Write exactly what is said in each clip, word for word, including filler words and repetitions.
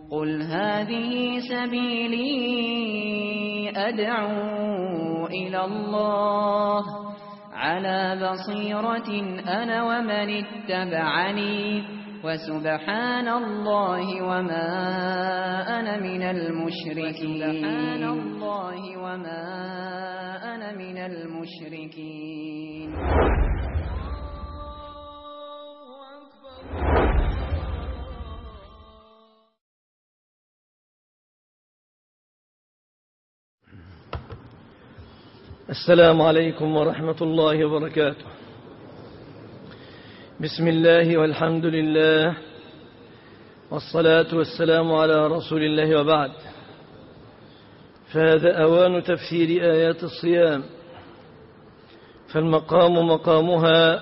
قل هذه سبيلي أدعو إلى الله على بصيرة أنا ومن اتبعني وسبحان الله وما أنا من المشركين سبحان الله وما أنا من المشركين. السلام عليكم ورحمة الله وبركاته. بسم الله والحمد لله والصلاة والسلام على رسول الله وبعد، فهذا أوان تفسير آيات الصيام، فالمقام مقامها،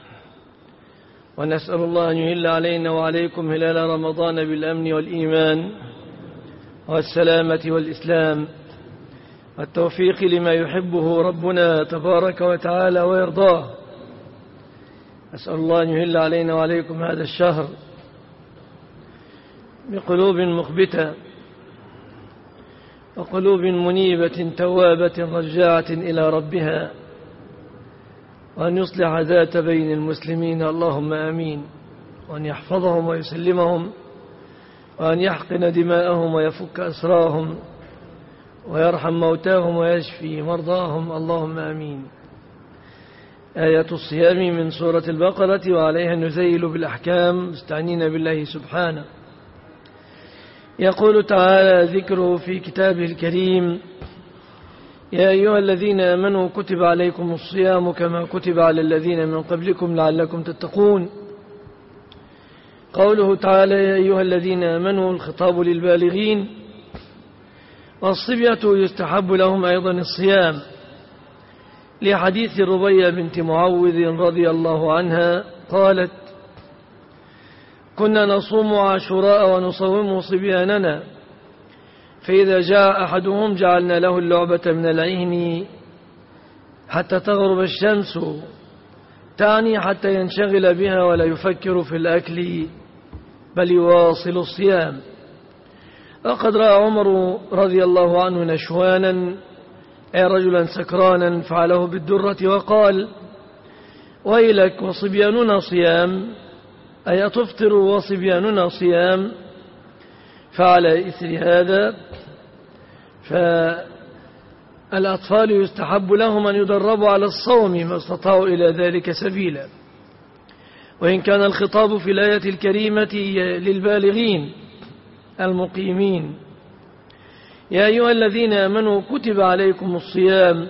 ونسأل الله أن يهل علينا وعليكم هلال رمضان بالأمن والإيمان والسلامة والإسلام والتوفيق لما يحبه ربنا تبارك وتعالى ويرضاه. أسأل الله أن يهل علينا وعليكم هذا الشهر بقلوب مخبتة وقلوب منيبة توابة رجاعة إلى ربها، وأن يصلح ذات بين المسلمين اللهم آمين، وأن يحفظهم ويسلمهم، وأن يحقن دماءهم ويفك أسراهم ويرحم موتاهم ويشفي مرضاهم اللهم آمين. آية الصيام من سورة البقرة، وعليها نزيل بالأحكام مستعنين بالله سبحانه. يقول تعالى ذكره في كتابه الكريم: يا أيها الذين آمنوا كتب عليكم الصيام كما كتب على الذين من قبلكم لعلكم تتقون. قوله تعالى يا أيها الذين آمنوا الخطاب للبالغين، والصبية يستحب لهم أيضا الصيام، لحديث ربيع بنت معوذ رضي الله عنها قالت: كنا نصوم عاشوراء ونصوم صبياننا، فإذا جاء أحدهم جعلنا له اللعبة من العين حتى تغرب الشمس، تعني حتى ينشغل بها ولا يفكر في الأكل بل يواصل الصيام. وقد رأى عمر رضي الله عنه نشوانا، أي رجلا سكرانا، فعله بالدرة وقال: ويلك وصبياننا صيام، أي تفطر وصبياننا صيام. فعلى إثر هذا فالأطفال يستحب لهم أن يدربوا على الصوم ما استطاعوا إلى ذلك سبيلا، وإن كان الخطاب في الآية الكريمة للبالغين المقيمين. يا أيها الذين آمنوا كتب عليكم الصيام،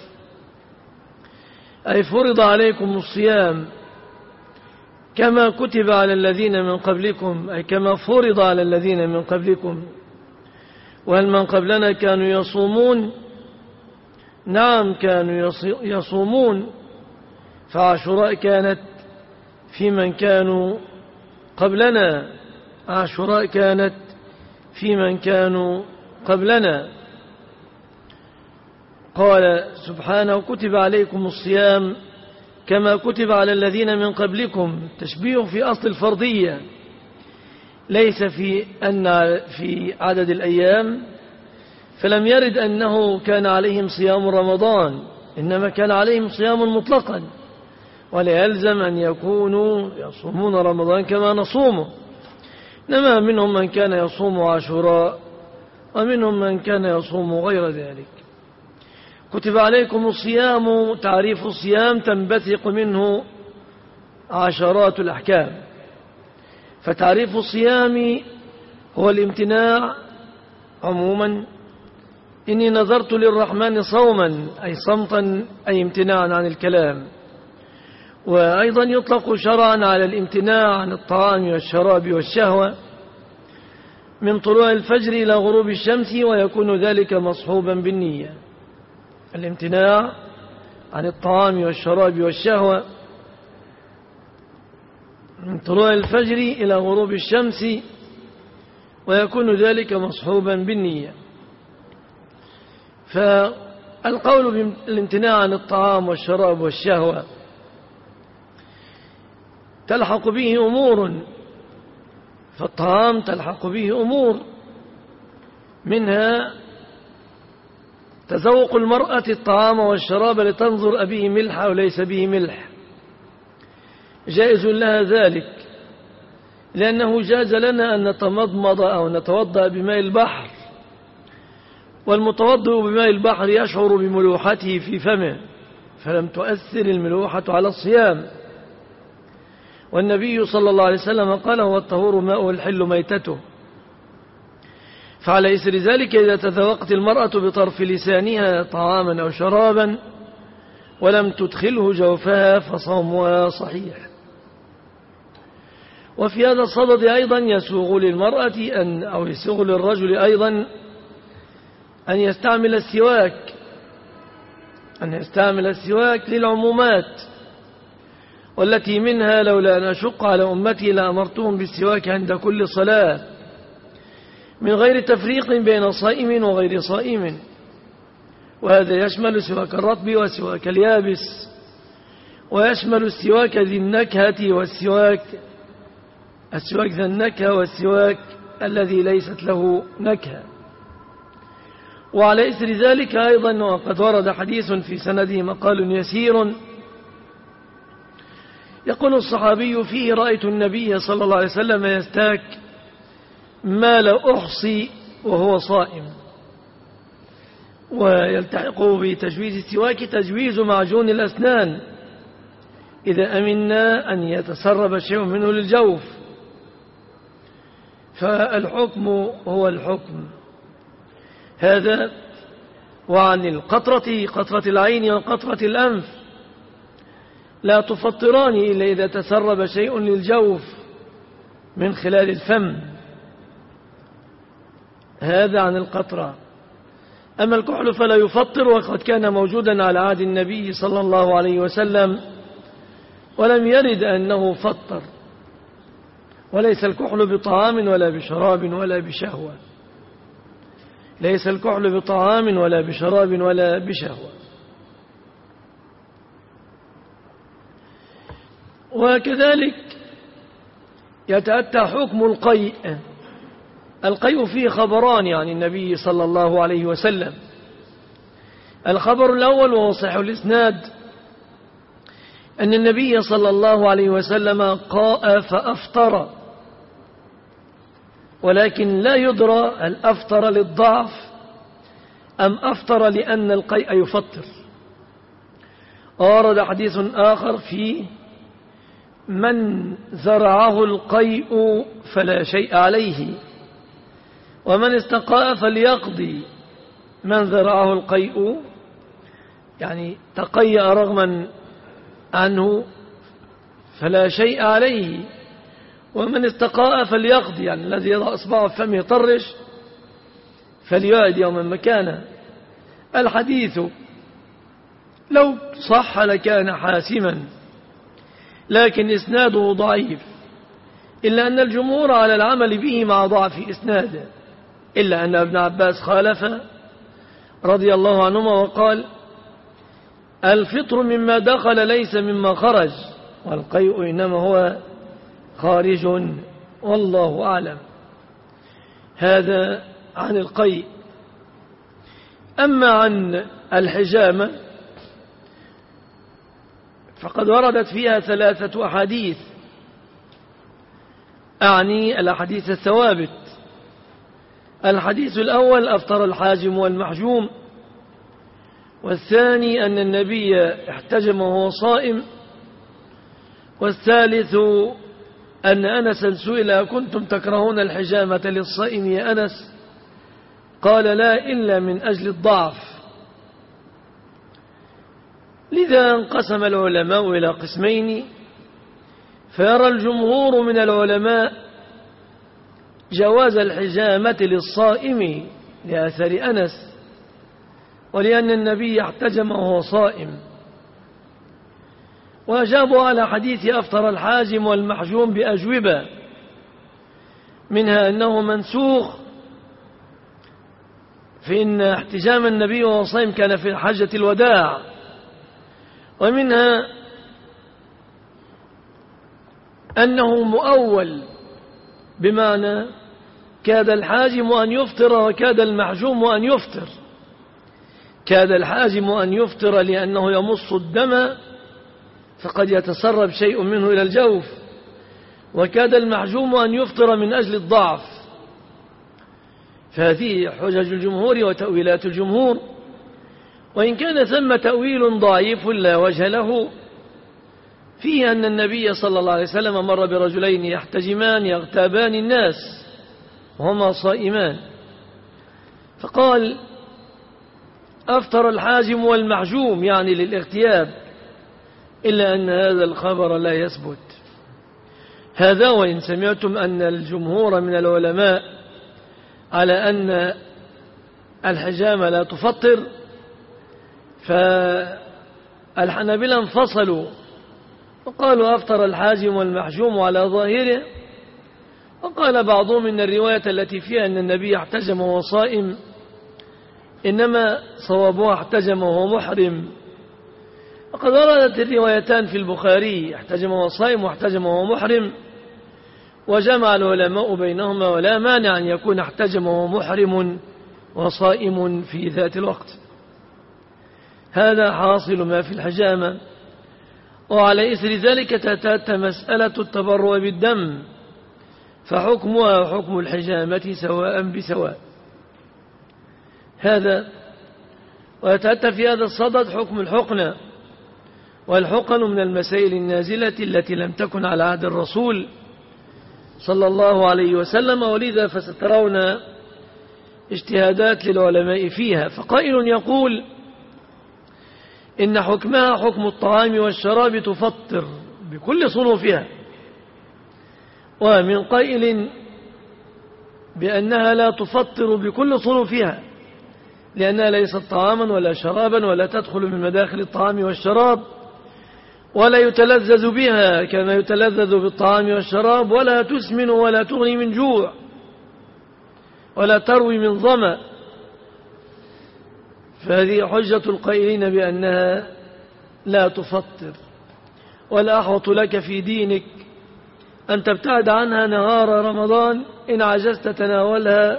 أي فرض عليكم الصيام كما كتب على الذين من قبلكم، أي كما فرض على الذين من قبلكم. وهل من قبلنا كانوا يصومون؟ نعم كانوا يصومون، فعاشوراء كانت في من كانوا قبلنا، عاشوراء كانت في من كانوا قبلنا. قال سبحانه: كتب عليكم الصيام كما كتب على الذين من قبلكم. تشبيه في أصل الفرضية، ليس في أن في عدد الأيام، فلم يرد أنه كان عليهم صيام رمضان، إنما كان عليهم صيام مطلقا، ولا يلزم أن يكونوا يصومون رمضان كما نصومه، إنما منهم من كان يصوم عاشوراء ومنهم من كان يصوم غير ذلك. كتب عليكم الصيام، تعريف الصيام تنبثق منه عشرات الأحكام، فتعريف الصيام هو الامتناع عموما. إني نذرت للرحمن صوما، أي صمتا، أي امتناعا عن الكلام. وأيضا يطلق شرعا على الامتناع عن الطعام والشراب والشهوة من طلوع الفجر إلى غروب الشمس، ويكون ذلك مصحوبا بالنية. الامتناع عن الطعام والشراب والشهوة من طلوع الفجر إلى غروب الشمس، ويكون ذلك مصحوبا بالنية. فالقول بالامتناع عن الطعام والشراب والشهوة تلحق به أمور، فالطعام تلحق به أمور، منها تذوق المرأة الطعام والشراب لتنظر أبيه ملح أو ليس به ملح، جائز لها ذلك، لأنه جاز لنا أن نتمضمض أو نتوضأ بماء البحر، والمتوضئ بماء البحر يشعر بملوحته في فمه، فلم تؤثر الملوحة على الصيام. والنبي صلى الله عليه وسلم قال: هو الطهور ماء الحل ميتته. فعلى إثر ذلك إذا تذوقت المرأة بطرف لسانها طعاما أو شرابا ولم تدخله جوفها فصومها صحيح. وفي هذا الصدد أيضا يسوغ للمرأة أن أو يسوغ للرجل أيضا أن يستعمل السواك أن يستعمل السواك للعمومات، والتي منها: لولا أن أشق على أمتي لأمرتهم بالسواك عند كل صلاة، من غير تفريق بين صائم وغير صائم. وهذا يشمل سواك الرطب وسواك اليابس، ويشمل السواك ذي النكهة والسواك السواك ذي النكهة والسواك الذي ليست له نكهة. وعلى إثر ذلك أيضا وقد ورد حديث في سنده مقال يسير، يقول الصحابي فيه: رأيت النبي صلى الله عليه وسلم يستاك ما لا أحصي وهو صائم. ويلتحق بتجويز السواك تجويز معجون الأسنان إذا أمنا أن يتسرب شيء منه للجوف، فالحكم هو الحكم هذا. وعن القطرة، قطرة العين وقطرة الأنف، لا تفطران إلا إذا تسرب شيء للجوف من خلال الفم، هذا عن القطرة. أما الكحل فلا يفطر، وقد كان موجودا على عهد النبي صلى الله عليه وسلم ولم يرد أنه فطر. وليس الكحل بطعام ولا بشراب ولا بشهوة، ليس الكحل بطعام ولا بشراب ولا بشهوة. وكذلك يتأتى حكم القيء. القيء فيه خبران عن النبي صلى الله عليه وسلم. الخبر الأول وهو صحيح الإسناد أن النبي صلى الله عليه وسلم قاء فأفطر، ولكن لا يدرى هل أفطر للضعف أم أفطر لأن القيء يفطر. ورد حديث آخر فيه: من زرعه القيء فلا شيء عليه، ومن استقاء فليقضي. من زرعه القيء يعني تقيأ رغما عنه فلا شيء عليه، ومن استقاء فليقضي يعني الذي يضع أصبعه في فمه يطرش فليعد يوما مكانه. الحديث لو صح لكان حاسما، لكن إسناده ضعيف، إلا أن الجمهور على العمل به مع ضعف إسناده، إلا أن ابن عباس خالف رضي الله عنهما وقال: الفطر مما دخل ليس مما خرج، والقيء إنما هو خارج، والله أعلم. هذا عن القيء. أما عن الحجامة فقد وردت فيها ثلاثة أحاديث، أعني الأحاديث الثوابت. الحديث الأول: أفطر الحاجم والمحجوم. والثاني أن النبي احتجم وهو صائم. والثالث أن أنسا سئل: كنتم تكرهون الحجامة للصائم يا أنس؟ قال: لا، إلا من أجل الضعف. لذا انقسم العلماء إلى قسمين، فيرى الجمهور من العلماء جواز الحجامة للصائم لأثر أنس، ولأن النبي احتجم وهو صائم. وأجابوا على حديث أفطر الحاجم والمحجوم بأجوبة، منها أنه منسوخ، فإن احتجام النبي وهو صائم كان في حجة الوداع. ومنها أنه مؤول، بمعنى كاد الحاجم أن يفطر وكاد المحجوم أن يفطر. كاد الحاجم أن يفطر لأنه يمص الدم فقد يتسرب شيء منه إلى الجوف، وكاد المحجوم أن يفطر من أجل الضعف. فهذه حجج الجمهور وتأويلات الجمهور، وإن كان ثم تأويل ضعيف لا وجه له فيه أن النبي صلى الله عليه وسلم مر برجلين يحتجمان يغتابان الناس وهما صائمان، فقال أفطر الحاجم والمحجوم يعني للاغتياب، إلا أن هذا الخبر لا يثبت. هذا وإن سمعتم أن الجمهور من العلماء على أن الحجامة لا تفطر، فالحنابلة انفصلوا وقالوا أفطر الحاجم والمحجوم على ظاهره، وقال بعضهم إن الرواية التي فيها أن النبي احتجم وهو صائم إنما صوابها احتجم وهو محرم. وقد وردت الروايتان في البخاري احتجم وهو صائم واحتجم وهو محرم، وجمع العلماء بينهما، ولا مانع أن يكون احتجم وهو محرم وصائم في ذات الوقت. هذا حاصل ما في الحجامة. وعلى إثر ذلك تتأتى مسألة التبرؤ بالدم، فحكمها وحكم الحجامة سواء بسواء. هذا ويتأتى في هذا الصدد حكم الحقنة، والحقن من المسائل النازلة التي لم تكن على عهد الرسول صلى الله عليه وسلم، ولذا فسترون اجتهادات للعلماء فيها. فقائل يقول إن حكمها حكم الطعام والشراب تفطر بكل صنوفها، ومن قائل بأنها لا تفطر بكل صنوفها لأنها ليست طعاما ولا شرابا ولا تدخل من مداخل الطعام والشراب، ولا يتلذذ بها كما يتلذذ بالطعام والشراب، ولا تسمن ولا تغني من جوع ولا تروي من ظمأ. فهذه حجة القائلين بأنها لا تفطر. والأحوط لك في دينك أن تبتعد عنها نهار رمضان إن عجزت تناولها،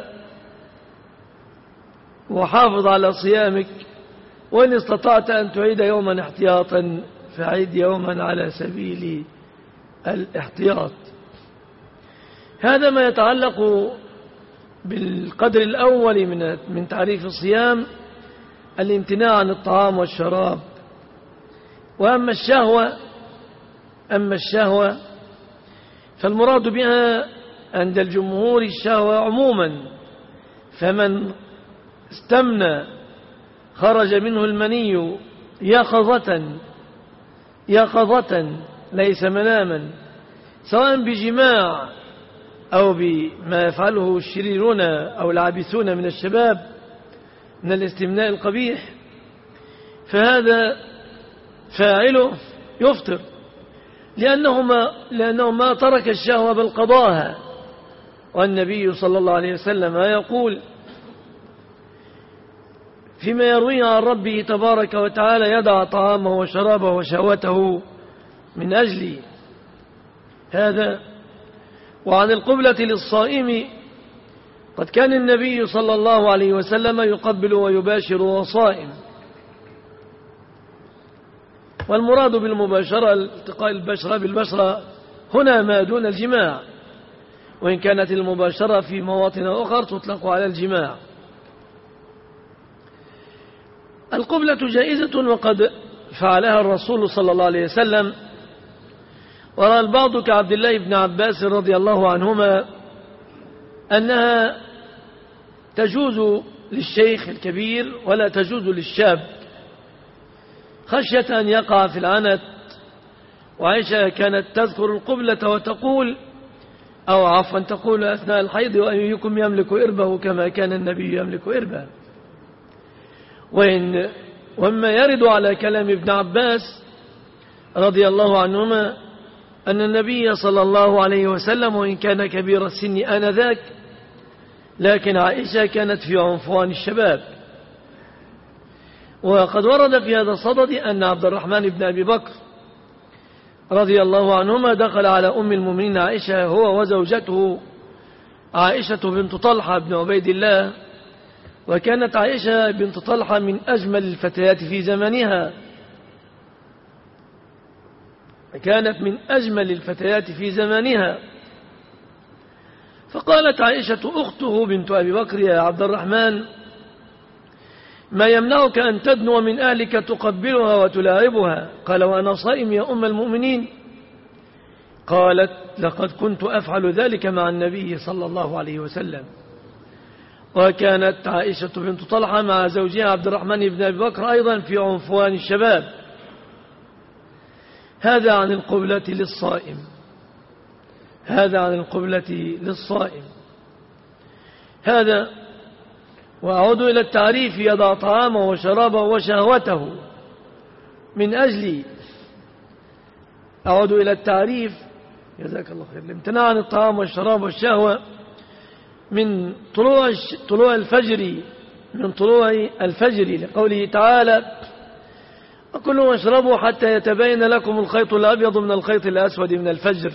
وحافظ على صيامك، وإن استطعت أن تعيد يوما احتياطا فعيد يوما على سبيل الاحتياط. هذا ما يتعلق بالقدر الأول من من تعريف الصيام، الامتناع عن الطعام والشراب. وأما الشهوة أما الشهوة فالمراد بها عند الجمهور الشهوة عموما، فمن استمنى خرج منه المني يقظة يقظة ليس مناما، سواء بجماع أو بما يفعله الشريرون أو العابثون من الشباب من الاستمناء القبيح، فهذا فاعله يفطر، لأنه ما, لأنه ما ترك الشهوة بل قضاها. والنبي صلى الله عليه وسلم يقول فيما يرويه عن ربه تبارك وتعالى يدع طعامه وشرابه وشهوته من أجلي. هذا. وعن القبلة للصائم قد كان النبي صلى الله عليه وسلم يقبل ويباشر وهو صائم. والمراد بالمباشرة التقاء البشرة بالبشرة هنا ما دون الجماع، وإن كانت المباشرة في مواطن أخرى تطلق على الجماع. القبلة جائزة وقد فعلها الرسول صلى الله عليه وسلم، ورأى البعض كعبد الله بن عباس رضي الله عنهما أنها تجوز للشيخ الكبير ولا تجوز للشاب خشية أن يقع في العنت. وعائشة كانت تذكر القبلة وتقول أو عفوا تقول أثناء الحيض وأيكم يملك إربه كما كان النبي يملك إربه. وإن وما يرد على كلام ابن عباس رضي الله عنهما أن النبي صلى الله عليه وسلم وإن كان كبير السن آنذاك لكن عائشة كانت في عنفوان الشباب. وقد ورد في هذا الصدد أن عبد الرحمن بن أبي بكر رضي الله عنهما دخل على أم المؤمنين عائشة هو وزوجته عائشة بنت طلحة بن عبيد الله، وكانت عائشة بنت طلحة من أجمل الفتيات في زمنها، كانت من أجمل الفتيات في زمانها. فقالت عائشة أخته بنت أبي بكر: يا عبد الرحمن، ما يمنعك أن تدنو من أهلك تقبلها وتلاعبها؟ قال: وأنا صائم يا أم المؤمنين. قالت: لقد كنت أفعل ذلك مع النبي صلى الله عليه وسلم. وكانت عائشة بنت طلحة مع زوجها عبد الرحمن بن أبي بكر أيضا في عنفوان الشباب. هذا عن القبلة للصائم، هذا عن القبلة للصائم. هذا وأعود إلى التعريف: يضع طعامه وشرابه وشهوته من أجل أعود إلى التعريف جزاك الله خير: الامتناع عن الطعام والشراب والشهوة من طلوع طلوع الفجر من طلوع الفجر لقوله تعالى: وكلوا واشربوا حتى يتبين لكم الخيط الأبيض من الخيط الأسود من الفجر.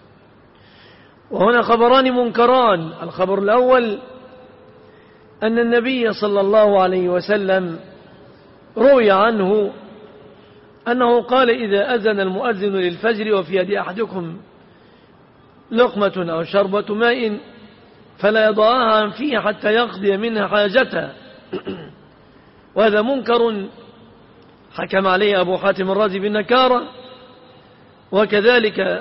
وهنا خبران منكران: الخبر الأول أن النبي صلى الله عليه وسلم روي عنه أنه قال: إذا أذن المؤذن للفجر وفي يد أحدكم لقمة أو شربة ماء فلا يضعها عن فيه حتى يقضي منها حاجته. وهذا منكر حكم عليه أبو حاتم الرازي بالنكارة. وكذلك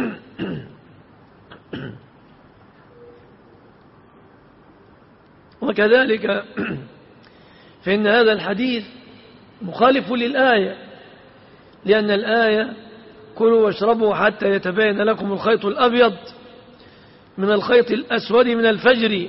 وكذلك فإن هذا الحديث مخالف للآية، لأن الآية: كلوا واشربوا حتى يتبين لكم الخيط الأبيض من الخيط الأسود من الفجر،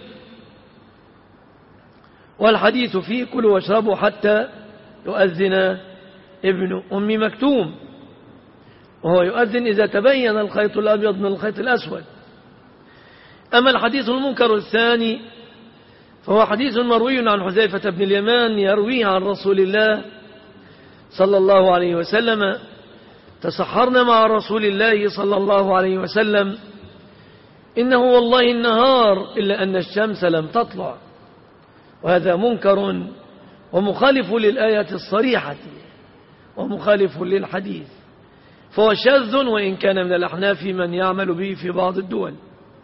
والحديث فيه: كلوا واشربوا حتى يؤذن ابن أم مكتوم، وهو يؤذن إذا تبين الخيط الأبيض من الخيط الأسود. أما الحديث المنكر الثاني فهو حديث مروي عن حذيفة بن اليمان يرويه عن رسول الله صلى الله عليه وسلم: تسحرنا مع رسول الله صلى الله عليه وسلم إنه والله النهار إلا أن الشمس لم تطلع. وهذا منكر ومخالف للآية الصريحة ومخالف للحديث، فهو شاذ وإن كان من الأحناف من يعمل به في بعض الدول.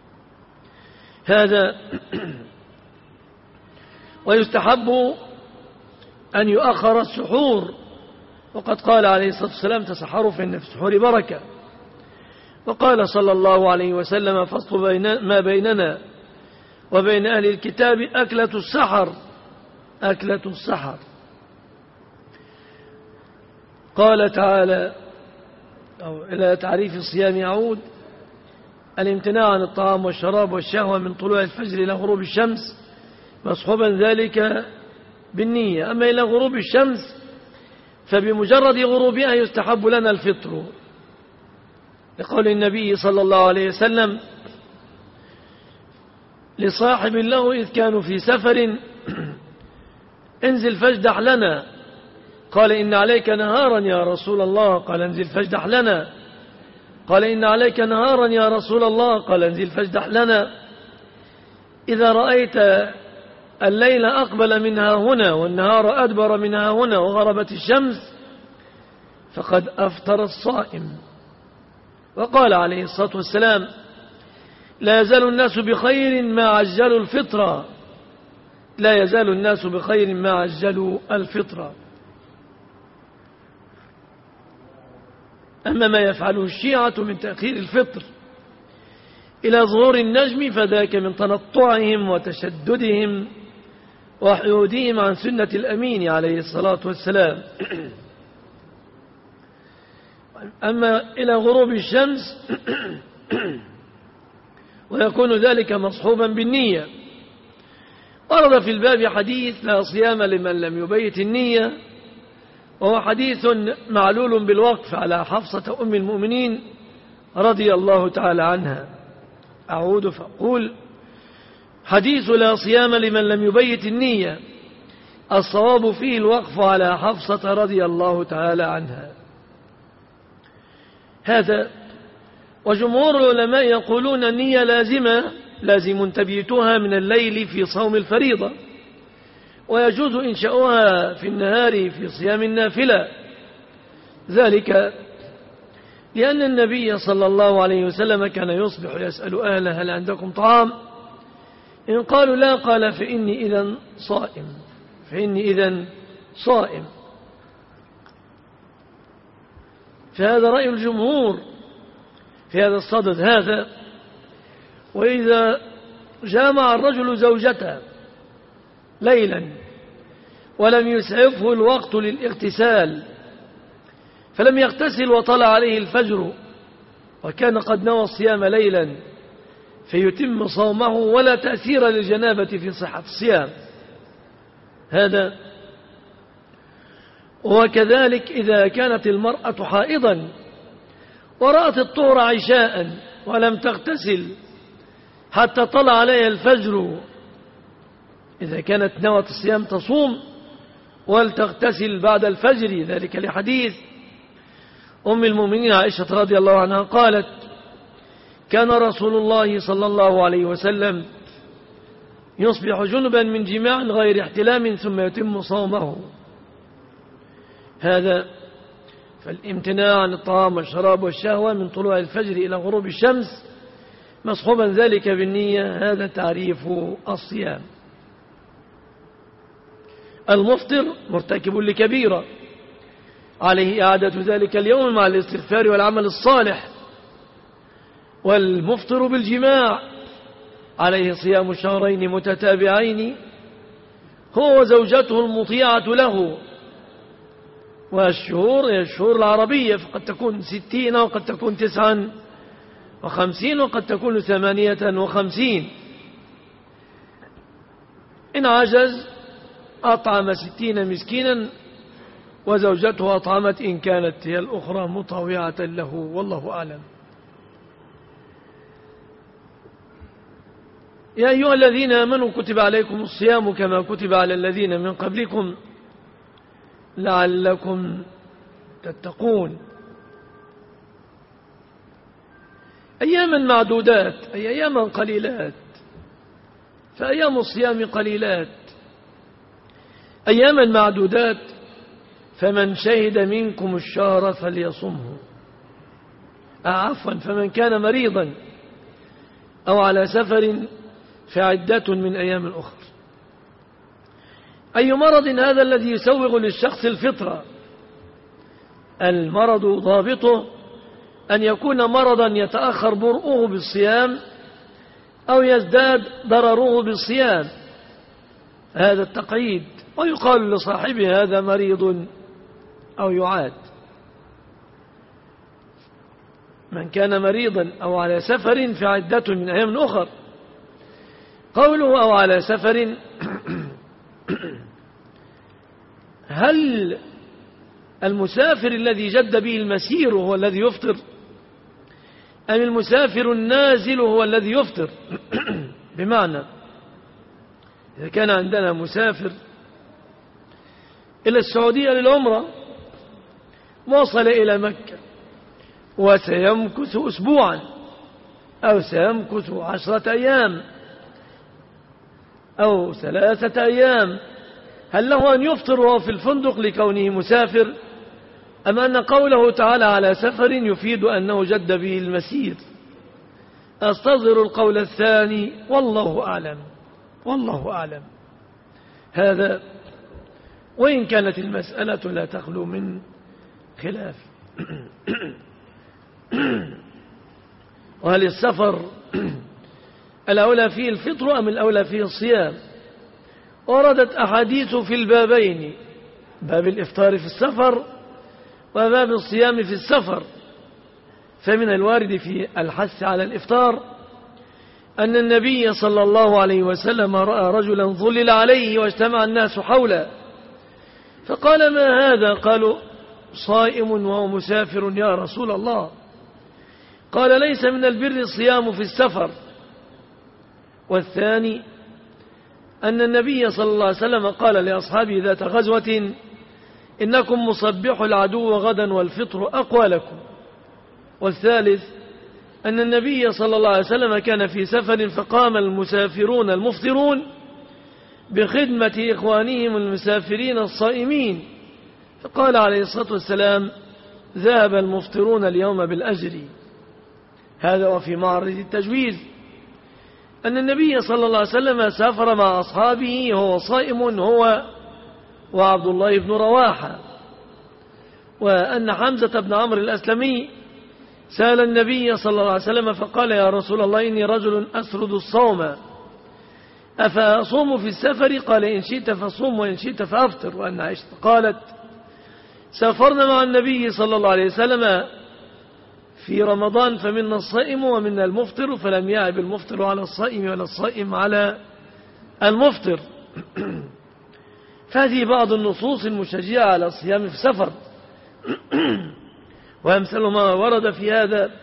هذا ويستحب أن يؤخر السحور، وقد قال عليه الصلاة والسلام: تسحروا فإن في السحور بركة. وقال صلى الله عليه وسلم: فصل بين ما بيننا وبين أهل الكتاب أكلة السحر، أكلة السحر. قال تعالى، أو إلى تعريف الصيام يعود: الامتناع عن الطعام والشراب والشهوة من طلوع الفجر إلى غروب الشمس، مصحوبا ذلك بالنية. أما إلى غروب الشمس فبمجرد غروبها يستحب لنا الفطر، لقول النبي صلى الله عليه وسلم لصاحب له إذ كانوا في سفر: انزل فاجدح لنا. قال: إن عليك نهارا يا رسول الله. قال: انزل فاجدح لنا. قال: إن عليك نهارا يا رسول الله. قال: انزل فاجدح لنا. إذا رأيت الليل أقبل منها هنا والنهار أدبر منها هنا وغربت الشمس فقد أفطر الصائم. وقال عليه الصلاة والسلام: لا يزال الناس بخير ما عجلوا الفطرة، لا يزال الناس بخير ما عجلوا الفطرة. أما ما يفعله الشيعة من تأخير الفطر إلى ظهور النجم فذاك من تنطعهم وتشددهم وحيودهم عن سنة الأمين عليه الصلاة والسلام. أما إلى غروب الشمس ويكون ذلك مصحوبا بالنية. ورد في الباب حديث: لا صيام لمن لم يبيت النية، وهو حديث معلول بالوقف على حفصة أم المؤمنين رضي الله تعالى عنها. أعود فأقول: حديث لا صيام لمن لم يبيت النية الصواب فيه الوقف على حفصة رضي الله تعالى عنها. هذا وجمهور العلماء يقولون النية لازمة لازم تبيتها من الليل في صوم الفريضة، ويجوز إنشاؤها في النهار في صيام النافلة، ذلك لأن النبي صلى الله عليه وسلم كان يصبح يسأل أهله هل عندكم طعام؟ إن قالوا لا قال فإني إذن صائم فإني إذن صائم فهذا رأي الجمهور في هذا الصدد هذا. وإذا جامع الرجل زوجته ليلا ولم يسعفه الوقت للاغتسال فلم يغتسل وطلع عليه الفجر وكان قد نوى الصيام ليلا فيتم صومه ولا تأثير للجنابة في صحة الصيام هذا. وكذلك إذا كانت المرأة حائضا ورأت الطهر عشاء ولم تغتسل حتى طلع عليها الفجر، إذا كانت نوت الصيام تصوم ولتغتسل بعد الفجر، ذلك لحديث أم المؤمنين عائشة رضي الله عنها قالت كان رسول الله صلى الله عليه وسلم يصبح جنبا من جماع غير احتلام ثم يتم صومه هذا. فالامتناع عن الطعام والشراب والشهوة من طلوع الفجر إلى غروب الشمس مصحوبا ذلك بالنية، هذا تعريف الصيام. المفطر مرتكب لكبيرة عليه إعادة ذلك اليوم مع الاستغفار والعمل الصالح، والمفطر بالجماع عليه صيام شهرين متتابعين هو وزوجته المطيعة له، والشهور هي الشهور العربية فقد تكون ستين وقد تكون تسعا وخمسين وقد تكون ثمانية وخمسين. إن عجز أطعم ستين مسكينا وزوجته أطعمت إن كانت هي الأخرى مطاوعة له، والله أعلم. يا أيها الذين آمنوا كتب عليكم الصيام كما كتب على الذين من قبلكم لعلكم تتقون. أياما معدودات أي أياما قليلات، فأيام الصيام قليلات. أياما معدودات فمن شهد منكم الشهر فليصمه، عفوا فمن كان مريضا أو على سفر فعدة من أيام أخرى. أي مرض هذا الذي يسوغ للشخص الفطرة؟ المرض ضابطه أن يكون مرضا يتأخر برؤه بالصيام أو يزداد ضرره بالصيام، هذا التقييد، ويقال لصاحبه هذا مريض أو يعاد. من كان مريضا أو على سفر فعدة من أيام أخر. قوله أو على سفر هل المسافر الذي جد به المسير هو الذي يفطر أم المسافر النازل هو الذي يفطر؟ بمعنى إذا كان عندنا مسافر إلى السعودية للعمرة وصل إلى مكة وسيمكث أسبوعا أو سيمكث عشرة أيام أو ثلاثة أيام، هل له أن يفطر وهو في الفندق لكونه مسافر، أم أن قوله تعالى على سفر يفيد أنه جد به المسير؟ أستظهر القول الثاني والله أعلم، والله أعلم. هذا وإن كانت المسألة لا تخلو من خلاف. وهل السفر الأولى فيه الفطر أم الأولى فيه الصيام؟ وردت أحاديث في البابين، باب الإفطار في السفر وباب الصيام في السفر. فمن الوارد في الحث على الإفطار أن النبي صلى الله عليه وسلم رأى رجلا ظلل عليه واجتمع الناس حوله فقال ما هذا؟ قالوا صائم وهو مسافر يا رسول الله. قال ليس من البر الصيام في السفر. والثاني أن النبي صلى الله عليه وسلم قال لأصحابه ذات غزوة إنكم مصبح العدو غدا والفطر أقوى لكم. والثالث أن النبي صلى الله عليه وسلم كان في سفر فقام المسافرون المفطرون بخدمة إخوانهم المسافرين الصائمين، فقال عليه الصلاة والسلام: ذهب المفطرون اليوم بالأجر. هذا وفي معرض التجويز أن النبي صلى الله عليه وسلم سافر مع أصحابه وهو صائم، هو وعبد الله بن رواحة، وأن حمزة بن عمرو الأسلمي سأل النبي صلى الله عليه وسلم فقال: يا رسول الله إني رجل أسرد الصوم أفأصوم في السفر؟ قال: إن شئت فصوم وإن شئت فأفطر. وأن عائشة قالت: سافرنا مع النبي صلى الله عليه وسلم في رمضان فمنا الصائم ومنا المفطر، فلم يعب المفطر على الصائم ولا الصائم على المفطر. فهذه بعض النصوص المشجعة على الصيام في السفر. وأمثل ما ورد في هذا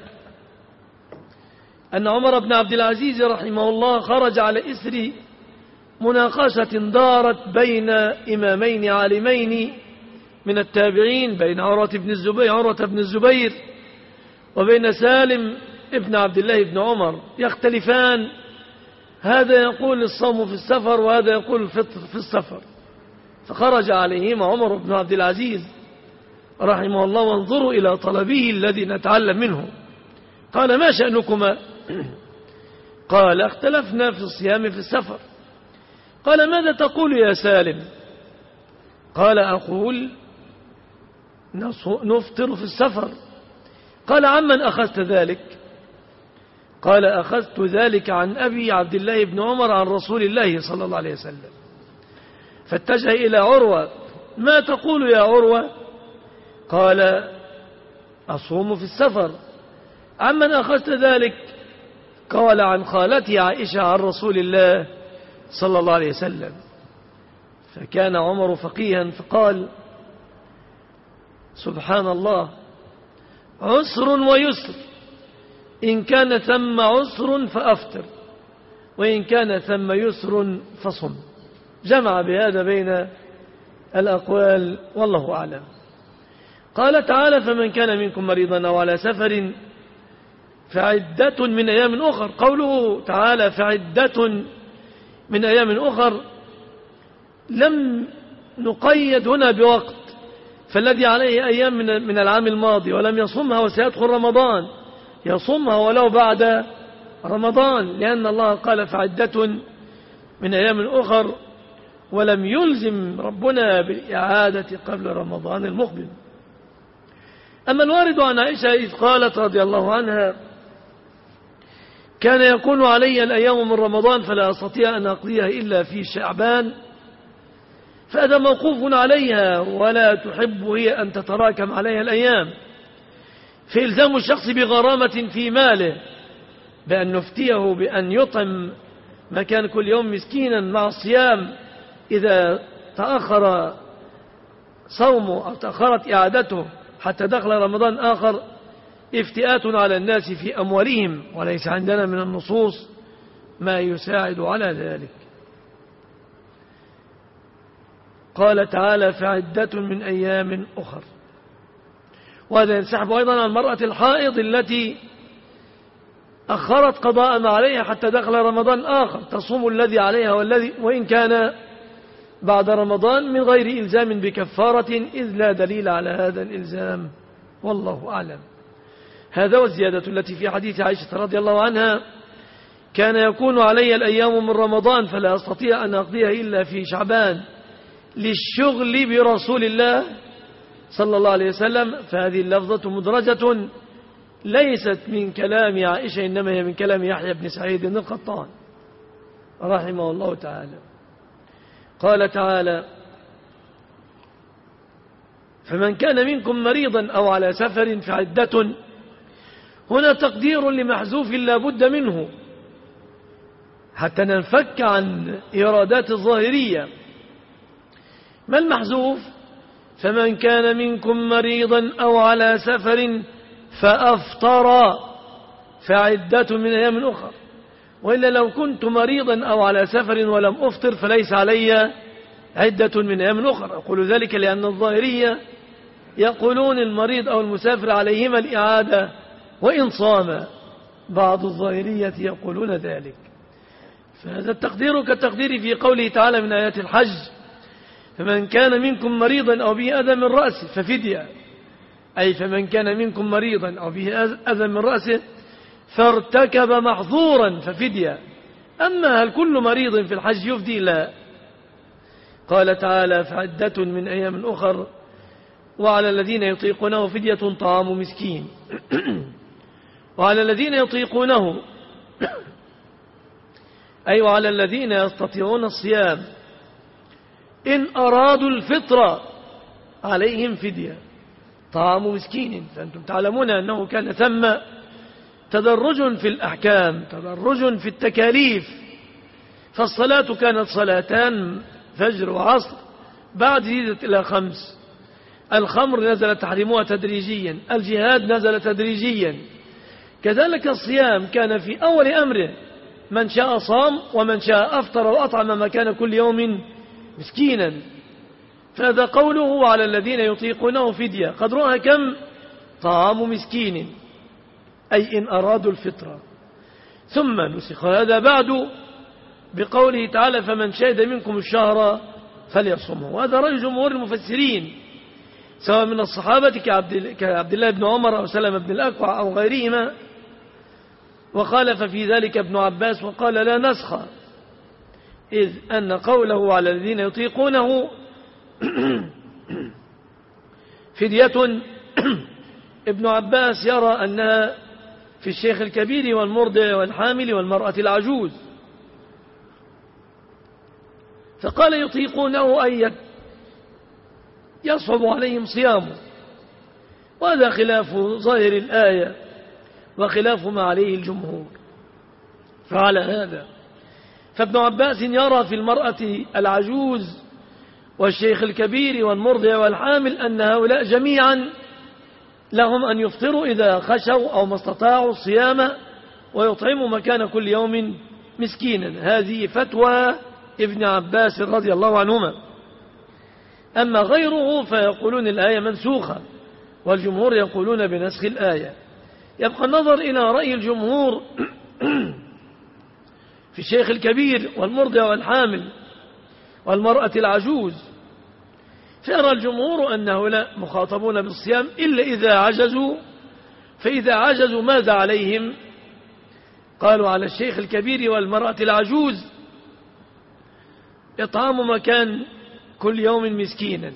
أن عمر بن عبد العزيز رحمه الله خرج على إثر مناقشة دارت بين إمامين عالمين من التابعين، بين عروة بن الزبير, عروة بن الزبير وبين سالم ابن عبد الله بن عمر، يختلفان، هذا يقول الصوم في السفر وهذا يقول الفطر في السفر. فخرج عليهما عمر بن عبد العزيز رحمه الله: وانظروا إلى طلبه الذي نتعلم منه. قال: ما شأنكما؟ قال: اختلفنا في الصيام في السفر. قال: ماذا تقول يا سالم؟ قال: أقول نفطر في السفر. قال: عمن أخذت ذلك؟ قال: أخذت ذلك عن أبي عبد الله بن عمر عن رسول الله صلى الله عليه وسلم. فاتجه إلى عروة: ما تقول يا عروة؟ قال: أصوم في السفر. عمن أخذت ذلك؟ قال: عن خالتي عائشة عن رسول الله صلى الله عليه وسلم. فكان عمر فقيها فقال: سبحان الله، عسر ويسر، إن كان ثم عسر فأفطر وإن كان ثم يسر فصم. جمع بهذا بين الأقوال والله أعلم. قال تعالى: فمن كان منكم مريضا أو على سفر فعدة من أيام أخر. قوله تعالى فعدة من أيام أخر لم نقيد هنا بوقت، فالذي عليه أيام من العام الماضي ولم يصمها وسيدخل رمضان يصمها ولو بعد رمضان، لأن الله قال فعدة من أيام أخر ولم يلزم ربنا بالإعادة قبل رمضان المقبل. أما الوارد عن عائشة إذ قالت رضي الله عنها: كان يكون علي الأيام من رمضان فلا أستطيع أن أقضيها إلا في شعبان، فهذا موقوف عليها، ولا تحب هي أن تتراكم عليها الأيام، فإلزام الشخص بغرامة في ماله بأن نفتيه بأن يطعم مكان كل يوم مسكينا مع الصيام إذا تأخر صومه أو تأخرت إعادته حتى دخل رمضان آخر افتئات على الناس في أموالهم، وليس عندنا من النصوص ما يساعد على ذلك. قال تعالى فعدة من أيام أخر، وهذا ينسحب أيضا عن المرأة الحائض التي أخرت قضاء ما عليها حتى دخل رمضان آخر، تصوم الذي عليها والذي وإن كان بعد رمضان من غير إلزام بكفارة، إذ لا دليل على هذا الإلزام والله أعلم. هذا والزيادة التي في حديث عائشة رضي الله عنها: كان يكون علي الأيام من رمضان فلا أستطيع أن أقضيها إلا في شعبان للشغل برسول الله صلى الله عليه وسلم. فهذه اللفظة مدرجة ليست من كلام عائشة، إنما هي من كلام يحيى بن سعيد القطان رحمه الله تعالى. قال تعالى: فمن كان منكم مريضا أو على سفر فعدة. هنا تقدير لمحذوف لا بد منه حتى ننفك عن إرادات الظاهرية. ما المحذوف؟ فمن كان منكم مريضا أو على سفر فأفطر فعدة من أيام أخر. وإلا لو كنت مريضا أو على سفر ولم أفطر فليس علي عدة من أيام أخر. أقول ذلك لأن الظاهرية يقولون المريض أو المسافر عليهما الإعادة وإن صام، بعض الظاهرية يقولون ذلك. فهذا التقدير كالتقدير في قوله تعالى من آيات الحج: فمن كان منكم مريضا أو به أذى من رأسه ففدية، أي فمن كان منكم مريضا أو به أذى من رأسه فارتكب محظورا ففدية. أما هل كل مريض في الحج يفدي؟ لا. قال تعالى: فعدة من أيام أخر وعلى الذين يطيقونه فدية طعام مسكين. وعلى الذين يطيقونه أي وعلى الذين يستطيعون الصيام إن أرادوا الفطرة عليهم فدية طعام مسكين. فأنتم تعلمون أنه كان ثم تدرج في الأحكام، تدرج في التكاليف. فالصلاة كانت صلاتان فجر وعصر، بعد زيدت إلى خمس. الخمر نزل تحريمها تدريجيا، الجهاد نزل تدريجيا. كذلك الصيام كان في أول أمره من شاء صام ومن شاء أفطر وأطعم مكان كل يوم مسكينا. فهذا قوله على الذين يطيقونه فدية، قدرها كم؟ طعام مسكين، أي إن أرادوا الفطرة. ثم نسخ هذا بعد بقوله تعالى: فمن شهد منكم الشهر فليصمه. وهذا رأي جمهور المفسرين سواء من الصحابة كعبد الله بن عمر أو سلمة بن الأكوع أو غيرهما، وخالف في ذلك ابن عباس وقال لا نسخ، إذ أن قوله على الذين يطيقونه فدية ابن عباس يرى أنها في الشيخ الكبير والمرضع والحامل والمرأة العجوز، فقال يطيقونه أي يصعب عليهم صيامه. وهذا خلاف ظاهر الآية وخلاف ما عليه الجمهور. فعلى هذا فابن عباس يرى في المرأة العجوز والشيخ الكبير والمرضع والحامل أن هؤلاء جميعا لهم أن يفطروا إذا خشوا أو ما استطاعوا الصيام ويطعموا مكان كل يوم مسكينا. هذه فتوى ابن عباس رضي الله عنهما. أما غيره فيقولون الآية منسوخة، والجمهور يقولون بنسخ الآية. يبقى النظر إلى رأي الجمهور في الشيخ الكبير والمرضع والحامل والمرأة العجوز. فيرى الجمهور أن هؤلاء مخاطبون بالصيام إلا إذا عجزوا. فإذا عجزوا ماذا عليهم؟ قالوا على الشيخ الكبير والمرأة العجوز إطعام مكان كل يوم مسكينا.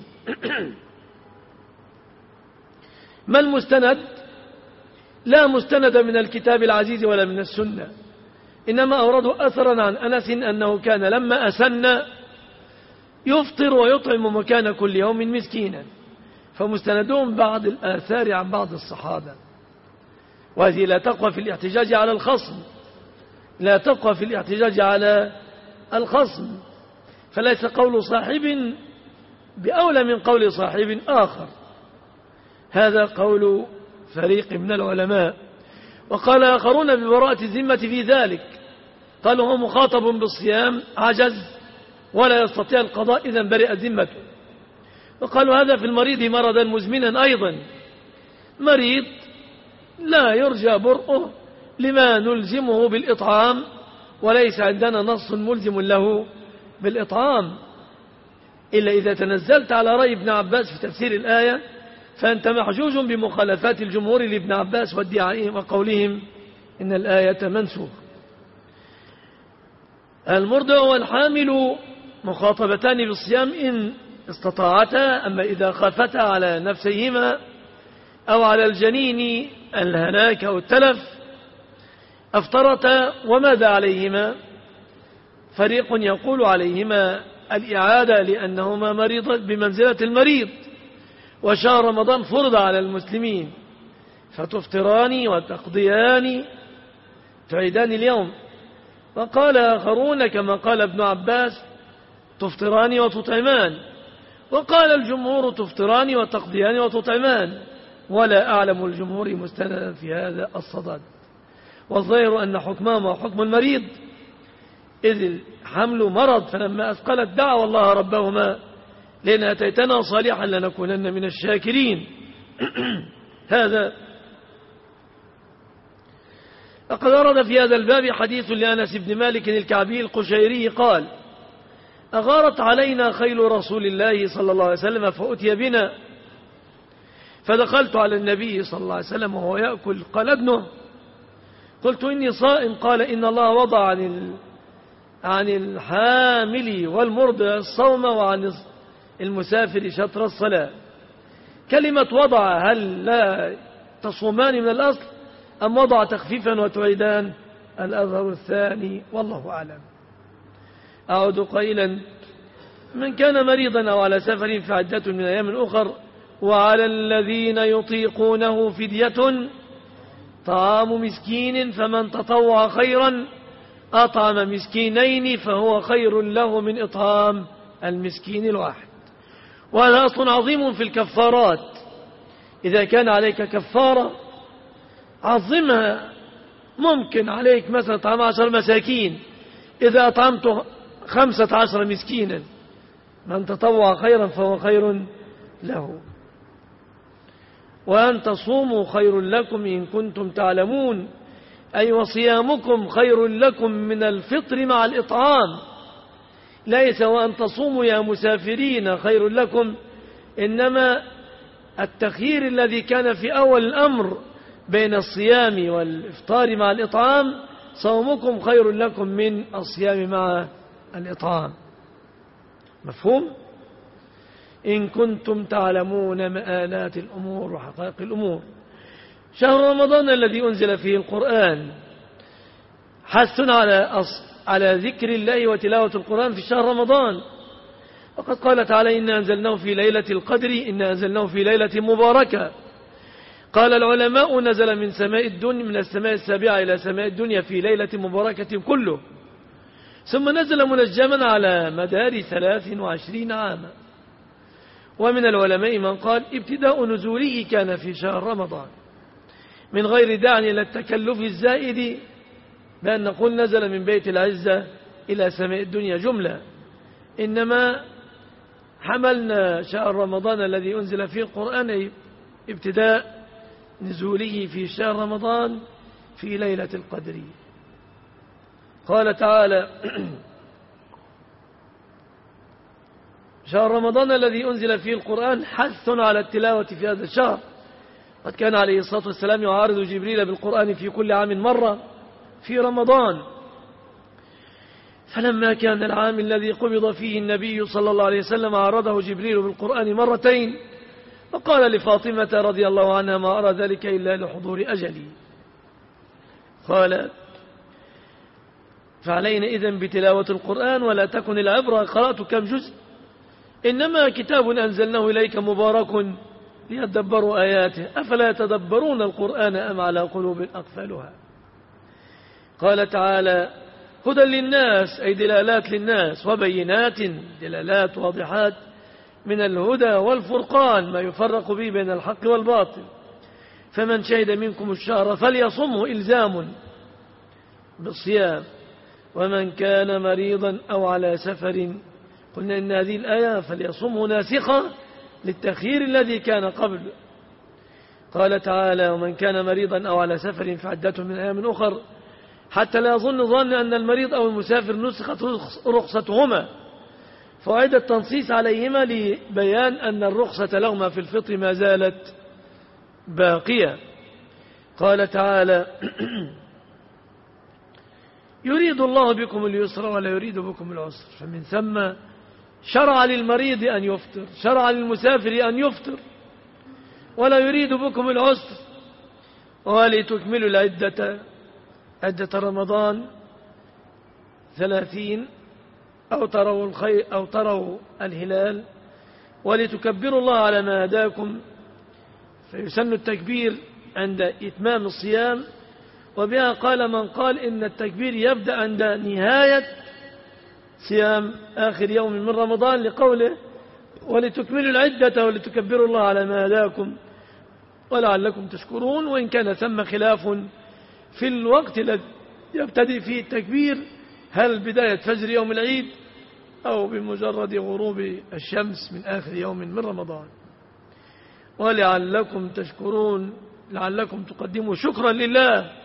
ما المستند؟ لا مستند من الكتاب العزيز ولا من السنة، إنما أوردوا أثرا عن أنس أنه كان لما أسن يفطر ويطعم مكان كل يوم مسكينا. فمستندون بعض الآثار عن بعض الصحابة، وهذه لا تقوى في الاحتجاج على الخصم، لا تقوى في الاحتجاج على الخصم. فليس قول صاحب بأولى من قول صاحب آخر. هذا قول فريق من العلماء. وقال آخرون ببراءة الذمة في ذلك، قالوا هو مخاطب بالصيام عجز ولا يستطيع القضاء إذن برئت ذمته. وقالوا هذا في المريض مرضا مزمنا أيضا، مريض لا يرجى برؤه لما نلزمه بالإطعام، وليس عندنا نص ملزم له بالإطعام. إلا إذا تنزلت على رأي ابن عباس في تفسير الآية فأنت محجوج بمخالفات الجمهور لابن عباس وادعائهم وقولهم إن الآية منسوخ. المرضع والحامل مخاطبتان بالصيام إن استطاعتا، أما إذا خافتا على نفسيهما أو على الجنين الهلاك أو التلف أفطرتا. وماذا عليهما؟ فريق يقول عليهما الإعادة لأنهما مريض بمنزلة المريض، وشهر رمضان فرض على المسلمين فتفطران وتقضيان تعيدان اليوم. وقال آخرون كما قال ابن عباس تفطران وتطعمان. وقال الجمهور تفطران وتقضيان وتطعمان، ولا أعلم الجمهور مستندا في هذا الصدد. والظاهر أن حكمهما حكم المريض، إذ الحمل مرض، فلما أثقلت دعوا الله ربهما لأن أتيتنا صالحا لنكونن من الشاكرين. هذا لقد ورد في هذا الباب حديث لأنس بن مالك الكعبي القشيري قال: أغارت علينا خيل رسول الله صلى الله عليه وسلم فأتي بنا، فدخلت على النبي صلى الله عليه وسلم وهو يأكل، قال: ابنه. قلت: إني صائم. قال: إن الله وضع عن ال... عن الحامل والمرضع الصوم وعن المسافر شطر الصلاة. كلمة وضع هل لا تصومان من الأصل أم وضع تخفيفا وتعيدان؟ الأظهر الثاني والله أعلم. أعود قائلا: من كان مريضا أو على سفر فعدة من أيام أخر، وعلى الذين يطيقونه فدية طعام مسكين، فمن تطوع خيرا أطعم مسكينين فهو خير له من إطعام المسكين الواحد. وهذا أصل عظيم في الكفارات. إذا كان عليك كفارة عظمها، ممكن عليك مثلا طعام عشر مساكين، إذا أطعمت خمسة عشر مسكينا من تطوع خيرا فهو خير له. وأن تصوموا خير لكم إن كنتم تعلمون، أي وصيامكم خير لكم من الفطر مع الإطعام، ليس وأن تصوموا يا مسافرين خير لكم، إنما التخيير الذي كان في أول الأمر بين الصيام والإفطار مع الإطعام، صومكم خير لكم من الصيام مع الإطعام. مفهوم؟ إن كنتم تعلمون مآلات الأمور وحقائق الأمور. شهر رمضان الذي أنزل فيه القرآن حث على أصل على ذكر الله وتلاوة القرآن في شهر رمضان. وقد قال تعالى: إنا أنزلناه في ليلة القدر، إنا أنزلناه في ليلة مباركة. قال العلماء: نزل من سماء الدنيا من السماء السابعة إلى سماء الدنيا في ليلة مباركة كله، ثم نزل منجما على مدار ثلاث وعشرين عاما. ومن العلماء من قال: ابتداء نزوله كان في شهر رمضان، من غير داعي إلى التكلف الزائد بأن نقول نزل من بيت العزة إلى سماء الدنيا جملة، إنما حملنا شهر رمضان الذي أنزل فيه القرآن ابتداء نزوله في شهر رمضان في ليلة القدر. قال تعالى: شهر رمضان الذي أنزل فيه القرآن حث على التلاوة في هذا الشهر. قد كان عليه الصلاة والسلام يعارض جبريل بالقرآن في كل عام مرة في رمضان، فلما كان العام الذي قبض فيه النبي صلى الله عليه وسلم عارضه جبريل بالقرآن مرتين، وقال لفاطمة رضي الله عنها: ما أرى ذلك إلا لحضور أجلي. قال: فعلينا إذن بتلاوة القرآن، ولا تكن العبرة قرأت كم جزء، إنما كتاب أنزلناه إليك مبارك ليدبروا آياته أفلا يتدبرون القرآن أم على قلوب أقفالها. قال تعالى: هدى للناس، أي دلالات للناس، وبينات دلالات واضحات من الهدى والفرقان، ما يفرق به بين الحق والباطل. فمن شهد منكم الشهر فليصمه، إلزام بالصيام. ومن كان مريضا أو على سفر، قلنا إن هذه الآية فليصمه ناسخة للتخيير الذي كان قبل. قال تعالى: ومن كان مريضا أو على سفر فعدة من أيام أخر، حتى لا يظن ظن أن المريض أو المسافر نسخت رخصتهما، فوعد التنصيص عليهما لبيان أن الرخصة لهما في الفطر ما زالت باقية. قال تعالى: يريد الله بكم اليسر ولا يريد بكم العسر، فمن ثم شرع للمريض أن يفطر، شرع للمسافر أن يفطر، ولا يريد بكم العسر، ولتكملوا العدة عدة رمضان ثلاثين أو تروا الخير أو تروا الهلال، ولتكبروا الله على ما هداكم. فيسن التكبير عند إتمام الصيام، وبها قال من قال إن التكبير يبدأ عند نهاية صيام آخر يوم من رمضان، لقوله: ولتكملوا العدة ولتكبروا الله على ما هداكم ولعلكم تشكرون. وإن كان ثم خلاف في الوقت الذي يبتدئ فيه التكبير، هل بداية فجر يوم العيد أو بمجرد غروب الشمس من آخر يوم من رمضان. ولعلكم تشكرون، لعلكم تقدموا شكرا لله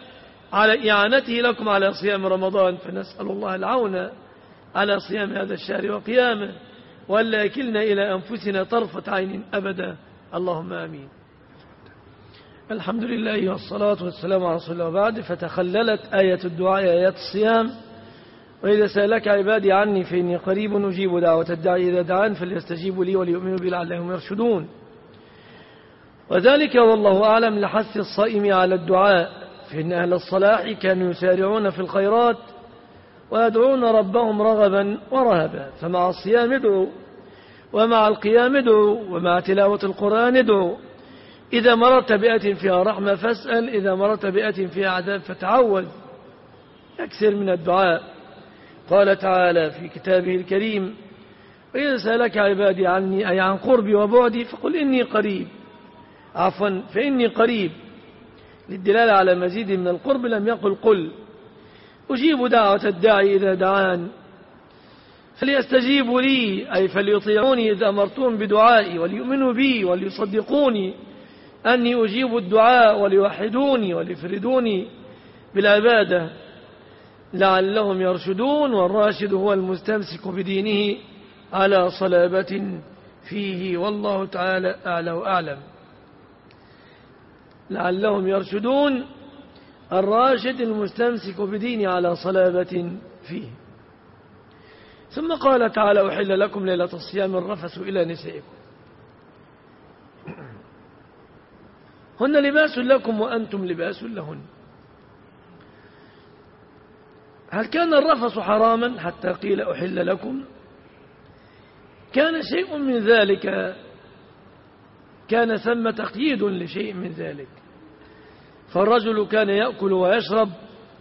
على إعانته لكم على صيام رمضان، فنسأل الله العون على صيام هذا الشهر وقيامه، ولا يكلنا إلى أنفسنا طرفة عين أبدا، اللهم آمين. الحمد لله والصلاة والسلام على رسول الله وبعد. فتخللت آية الدعاء آيات الصيام. وإذا سألك عبادي عني فإني قريب أجيب دعوة الداعي إذا دعان فليستجيبوا لي وليؤمنوا بي لعلهم يرشدون. وذلك والله أعلم لحث الصائم على الدعاء، فإن أهل الصلاح كانوا يسارعون في الخيرات ويدعون ربهم رغبا ورهبا، فمع الصيام ادعوا، ومع القيام ادعوا، ومع تلاوة القرآن ادعوا. إذا مررت بيئة فيها رحمة فاسأل، إذا مررت بيئة فيها عذاب فتعوذ. أكثر من الدعاء. قال تعالى في كتابه الكريم: وإذا سألك عبادي عني أي عن قربي وبعدي فقل إني قريب، عفوا فإني قريب، للدلالة على مزيد من القرب لم يقل قل. أجيب دعوة الداعي إذا دعان فليستجيبوا لي أي فليطيعوني إذا أمرتهم بدعائي، وليؤمنوا بي وليصدقوني أني أجيب الدعاء، وليوحدوني وليفردوني بالعبادة لعلهم يرشدون. والراشد هو المستمسك بدينه على صلابة فيه، والله تعالى أعلى وأعلم. لعلهم يرشدون، الراشد المستمسك بدينه على صلابة فيه. ثم قال تعالى: أحل لكم ليلة الصيام الرفث إلى نسائكم هن لباس لكم وأنتم لباس لهن. هل كان الرفث حراما حتى قيل أحل لكم؟ كان شيء من ذلك، كان ثم تقييد لشيء من ذلك. فالرجل كان يأكل ويشرب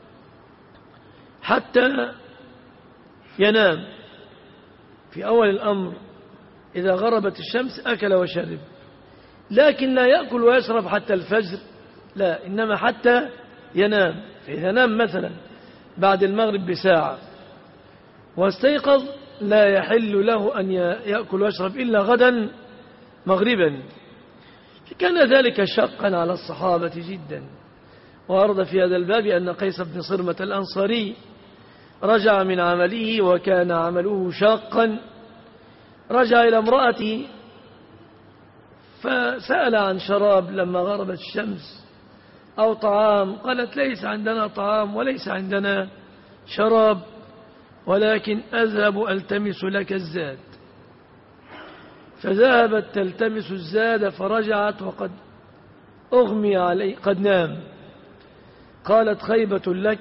حتى ينام في أول الأمر، إذا غربت الشمس أكل وشرب، لكن لا يأكل ويشرب حتى الفجر، لا، إنما حتى ينام. فإذا نام مثلا بعد المغرب بساعة واستيقظ لا يحل له أن يأكل ويشرب إلا غدا مغربا. كان ذلك شقا على الصحابة جدا. وأرد في هذا الباب أن قيس بن صرمة الأنصاري رجع من عمله وكان عمله شاقا، رجع إلى امرأته فسأل عن شراب لما غربت الشمس أو طعام، قالت: ليس عندنا طعام وليس عندنا شراب، ولكن أذهب ألتمس لك الزاد. فذهبت تلتمس الزاد فرجعت وقد أغمي عليه، قد نام. قالت: خيبة لك.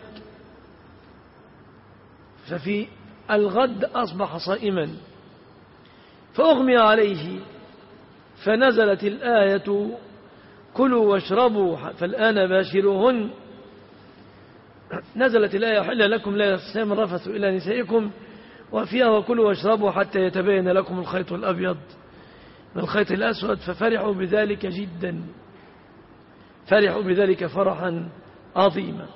ففي الغد أصبح صائما فأغمي عليه، فنزلت الآية: كلوا واشربوا فالآن باشروهن. نزلت الآية: حل لكم لا الصيام الرفث إلى نسائكم، وفيها: وكلوا واشربوا حتى يتبين لكم الخيط الأبيض من الخيط الأسود. ففرحوا بذلك جدا، فرحوا بذلك فرحا عظيما.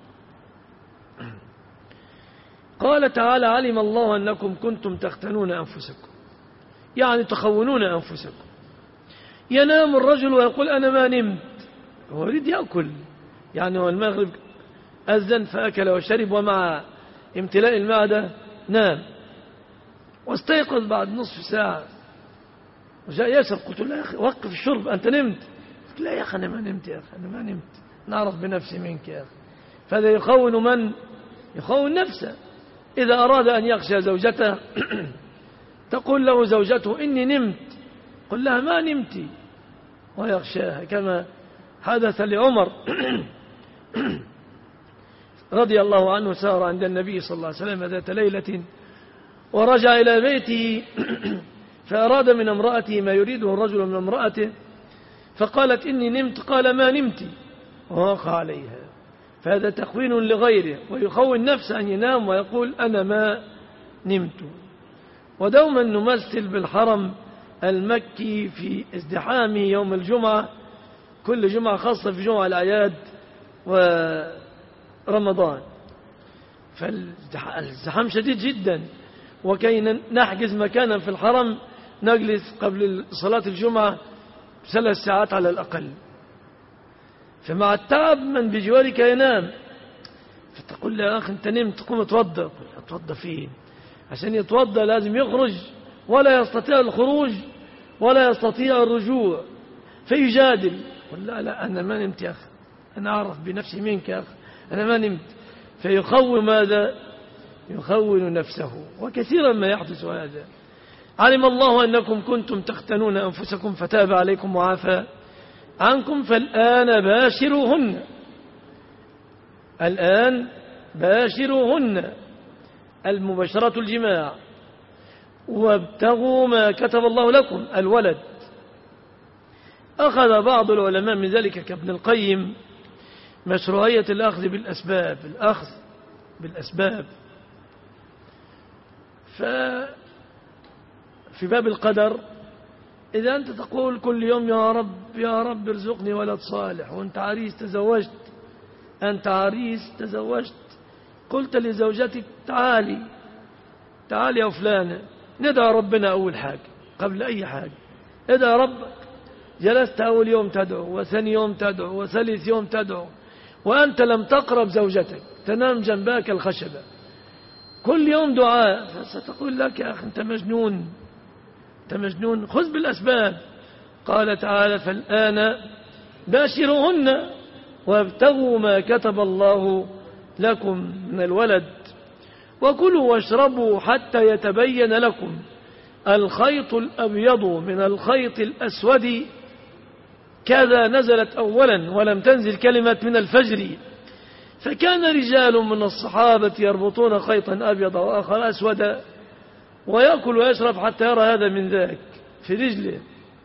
قال تعالى: علم الله أنكم كنتم تختنون أنفسكم، يعني تخونون أنفسكم. ينام الرجل ويقول: أنا ما نمت، هو يريد يأكل، يعني هو المغرب أذن فأكل وشرب، ومع امتلاء المعدة نام، واستيقظ بعد نصف ساعة وجاء يشرب. قلت له: يا أخي وقف الشرب، أنت نمت؟ قلت: لا يا أخي أنا ما نمت، يا أخي أنا ما نمت، نعرف بنفسي منك يا أخي. فهذا يخون من؟ يخون نفسه. إذا أراد أن يغشى زوجته تقول له زوجته: إني نمت، قل لها: ما نمتي، ويغشاها، كما حدث لعمر رضي الله عنه. سار عند النبي صلى الله عليه وسلم ذات ليلة ورجع إلى بيته فأراد من امرأته ما يريده الرجل من امرأته، فقالت: إني نمت، قال: ما نمتي، ووقع عليها. فهذا تخوين لغيره، ويخون نفسه أن ينام ويقول: أنا ما نمت. ودوما نمثل بالحرم المكي في ازدحامه يوم الجمعة، كل جمعة خاصة في جمعة الأعياد ورمضان، فالازدحام شديد جدا. وكي نحجز مكانا في الحرم نجلس قبل صلاة الجمعة ثلاث ساعات على الأقل. فمع التعب من بجوارك ينام، فتقول له يا أخي أنت نمت قم اتوضى. اتوضى فين؟ عشان يتوضى لازم يخرج ولا يستطيع الخروج ولا يستطيع الرجوع، فيجادل يقول لا لا أنا ما نمت يا أخي، أنا أعرف بنفسي منك يا أخي، أنا ما نمت. فيخون ماذا؟ يخون نفسه. وكثيرا ما يحدث هذا. علم الله أنكم كنتم تختنون أنفسكم فتاب عليكم وعافى عنكم فالآن باشروهن. الآن باشروهن، المباشرة الجماع، وابتغوا ما كتب الله لكم الولد. أخذ بعض العلماء من ذلك كابن القيم مشروعية الأخذ بالأسباب، الأخذ بالأسباب. ففي باب القدر إذا أنت تقول كل يوم يا رب يا رب ارزقني ولد صالح، وأنت عريس تزوجت، أنت عريس تزوجت، قلت لزوجتك تعالي تعالي يا فلانة ندعى ربنا أول حاجة قبل أي حاجة، ادعى ربك. جلست أول يوم تدعو وثاني يوم تدعو وثالث يوم تدعو وأنت لم تقرب زوجتك، تنام جنبك الخشبة، كل يوم دعاء. فستقول لك يا أخي أنت مجنون، أنت مجنون، خذ بالأسباب. قال تعالى فالآن باشروهن وابتغوا ما كتب الله لكم من الولد وكلوا واشربوا حتى يتبين لكم الخيط الأبيض من الخيط الأسود. كذا نزلت أولا ولم تنزل كلمة من الفجر. فكان رجال من الصحابة يربطون خيطا أبيض وآخر أسود ويأكل ويشرب حتى يرى هذا من ذاك في رجله،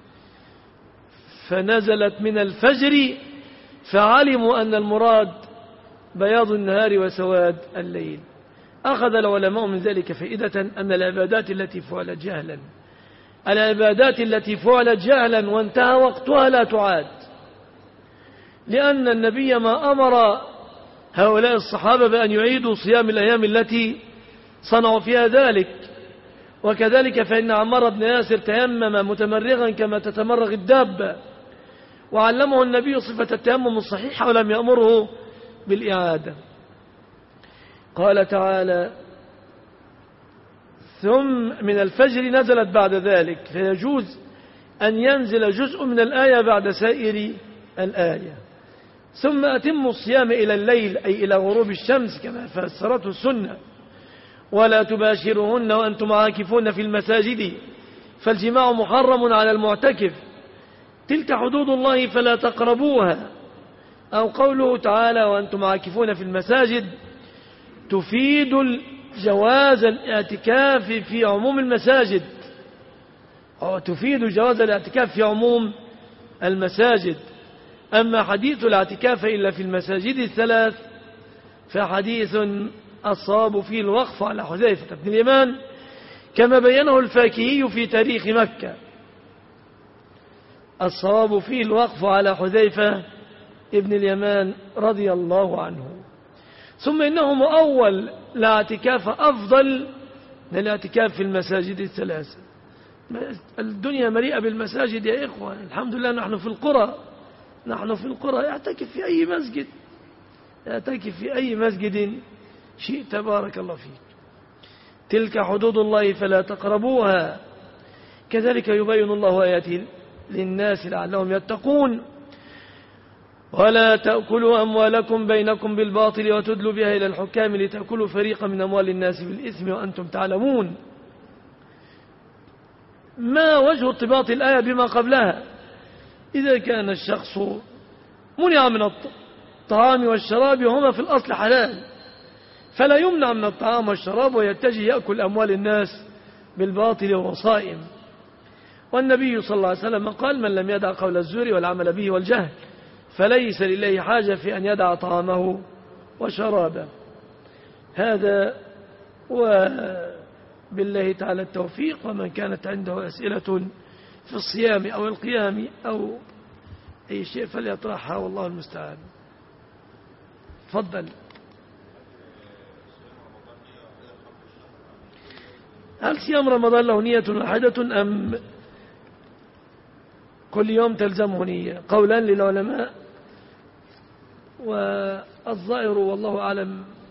فنزلت من الفجر فعلموا أن المراد بياض النهار وسواد الليل. أخذ العلماء من ذلك فائدة أن العبادات التي فعلت جهلا العبادات التي فعلت جهلا وانتهى وقتها لا تعاد، لأن النبي ما أمر هؤلاء الصحابة بأن يعيدوا صيام الأيام التي صنعوا فيها ذلك. وكذلك فإن عمار بن ياسر تيمم متمرغا كما تتمرغ الدابة، وعلمه النبي صفة التيمم الصحيحة ولم يأمره بالإعادة. قال تعالى ثم من الفجر نزلت بعد ذلك، فيجوز أن ينزل جزء من الآية بعد سائر الآية. ثم أتموا الصيام إلى الليل أي إلى غروب الشمس كما فسرته السنة. ولا تباشرهن وأنتم عاكفون في المساجد فالجماع محرم على المعتكف، تلك حدود الله فلا تقربوها. أو قوله تعالى وأنتم عاكفون في المساجد تفيد جواز الاعتكاف في عموم المساجد، أو تفيد جواز الاعتكاف في عموم المساجد. أما حديث الاعتكاف إلا في المساجد الثلاث فحديث أصاب فيه الوقف على حذيفة بن اليمان كما بينه الفاكهي في تاريخ مكة. الصواب فيه الوقف على حذيفة ابن اليمان رضي الله عنه. ثم إنه مؤول لاعتكاف أفضل من الاعتكاف في المساجد الثلاثة. الدنيا مليئة بالمساجد يا إخوة، الحمد لله. نحن في القرى نحن في القرى يعتكف في أي مسجد يعتكف في أي مسجد شيء. تبارك الله فيك. تلك حدود الله فلا تقربوها. كذلك يبين الله آياته للناس لعلهم يتقون. ولا تأكلوا أموالكم بينكم بالباطل وتدلوا بها إلى الحكام لتأكلوا فريقا من أموال الناس بالإثم وأنتم تعلمون. ما وجه ارتباط الآية بما قبلها؟ إذا كان الشخص منع من الطعام والشراب وهما في الأصل حلال، فلا يمنع من الطعام والشراب ويتجه يأكل أموال الناس بالباطل وهو صائم. والنبي صلى الله عليه وسلم قال من لم يدع قول الزور والعمل به والجهل فليس لله حاجة في أن يدع طعامه وشرابه. هذا وبالله تعالى التوفيق. ومن كانت عنده أسئلة في الصيام أو القيام أو أي شيء فليطرحها والله المستعان. تفضل. هل صيام رمضان له نية واحدة أم كل يوم تلزمه نية؟ قولان للعلماء، والظاهر والله أعلم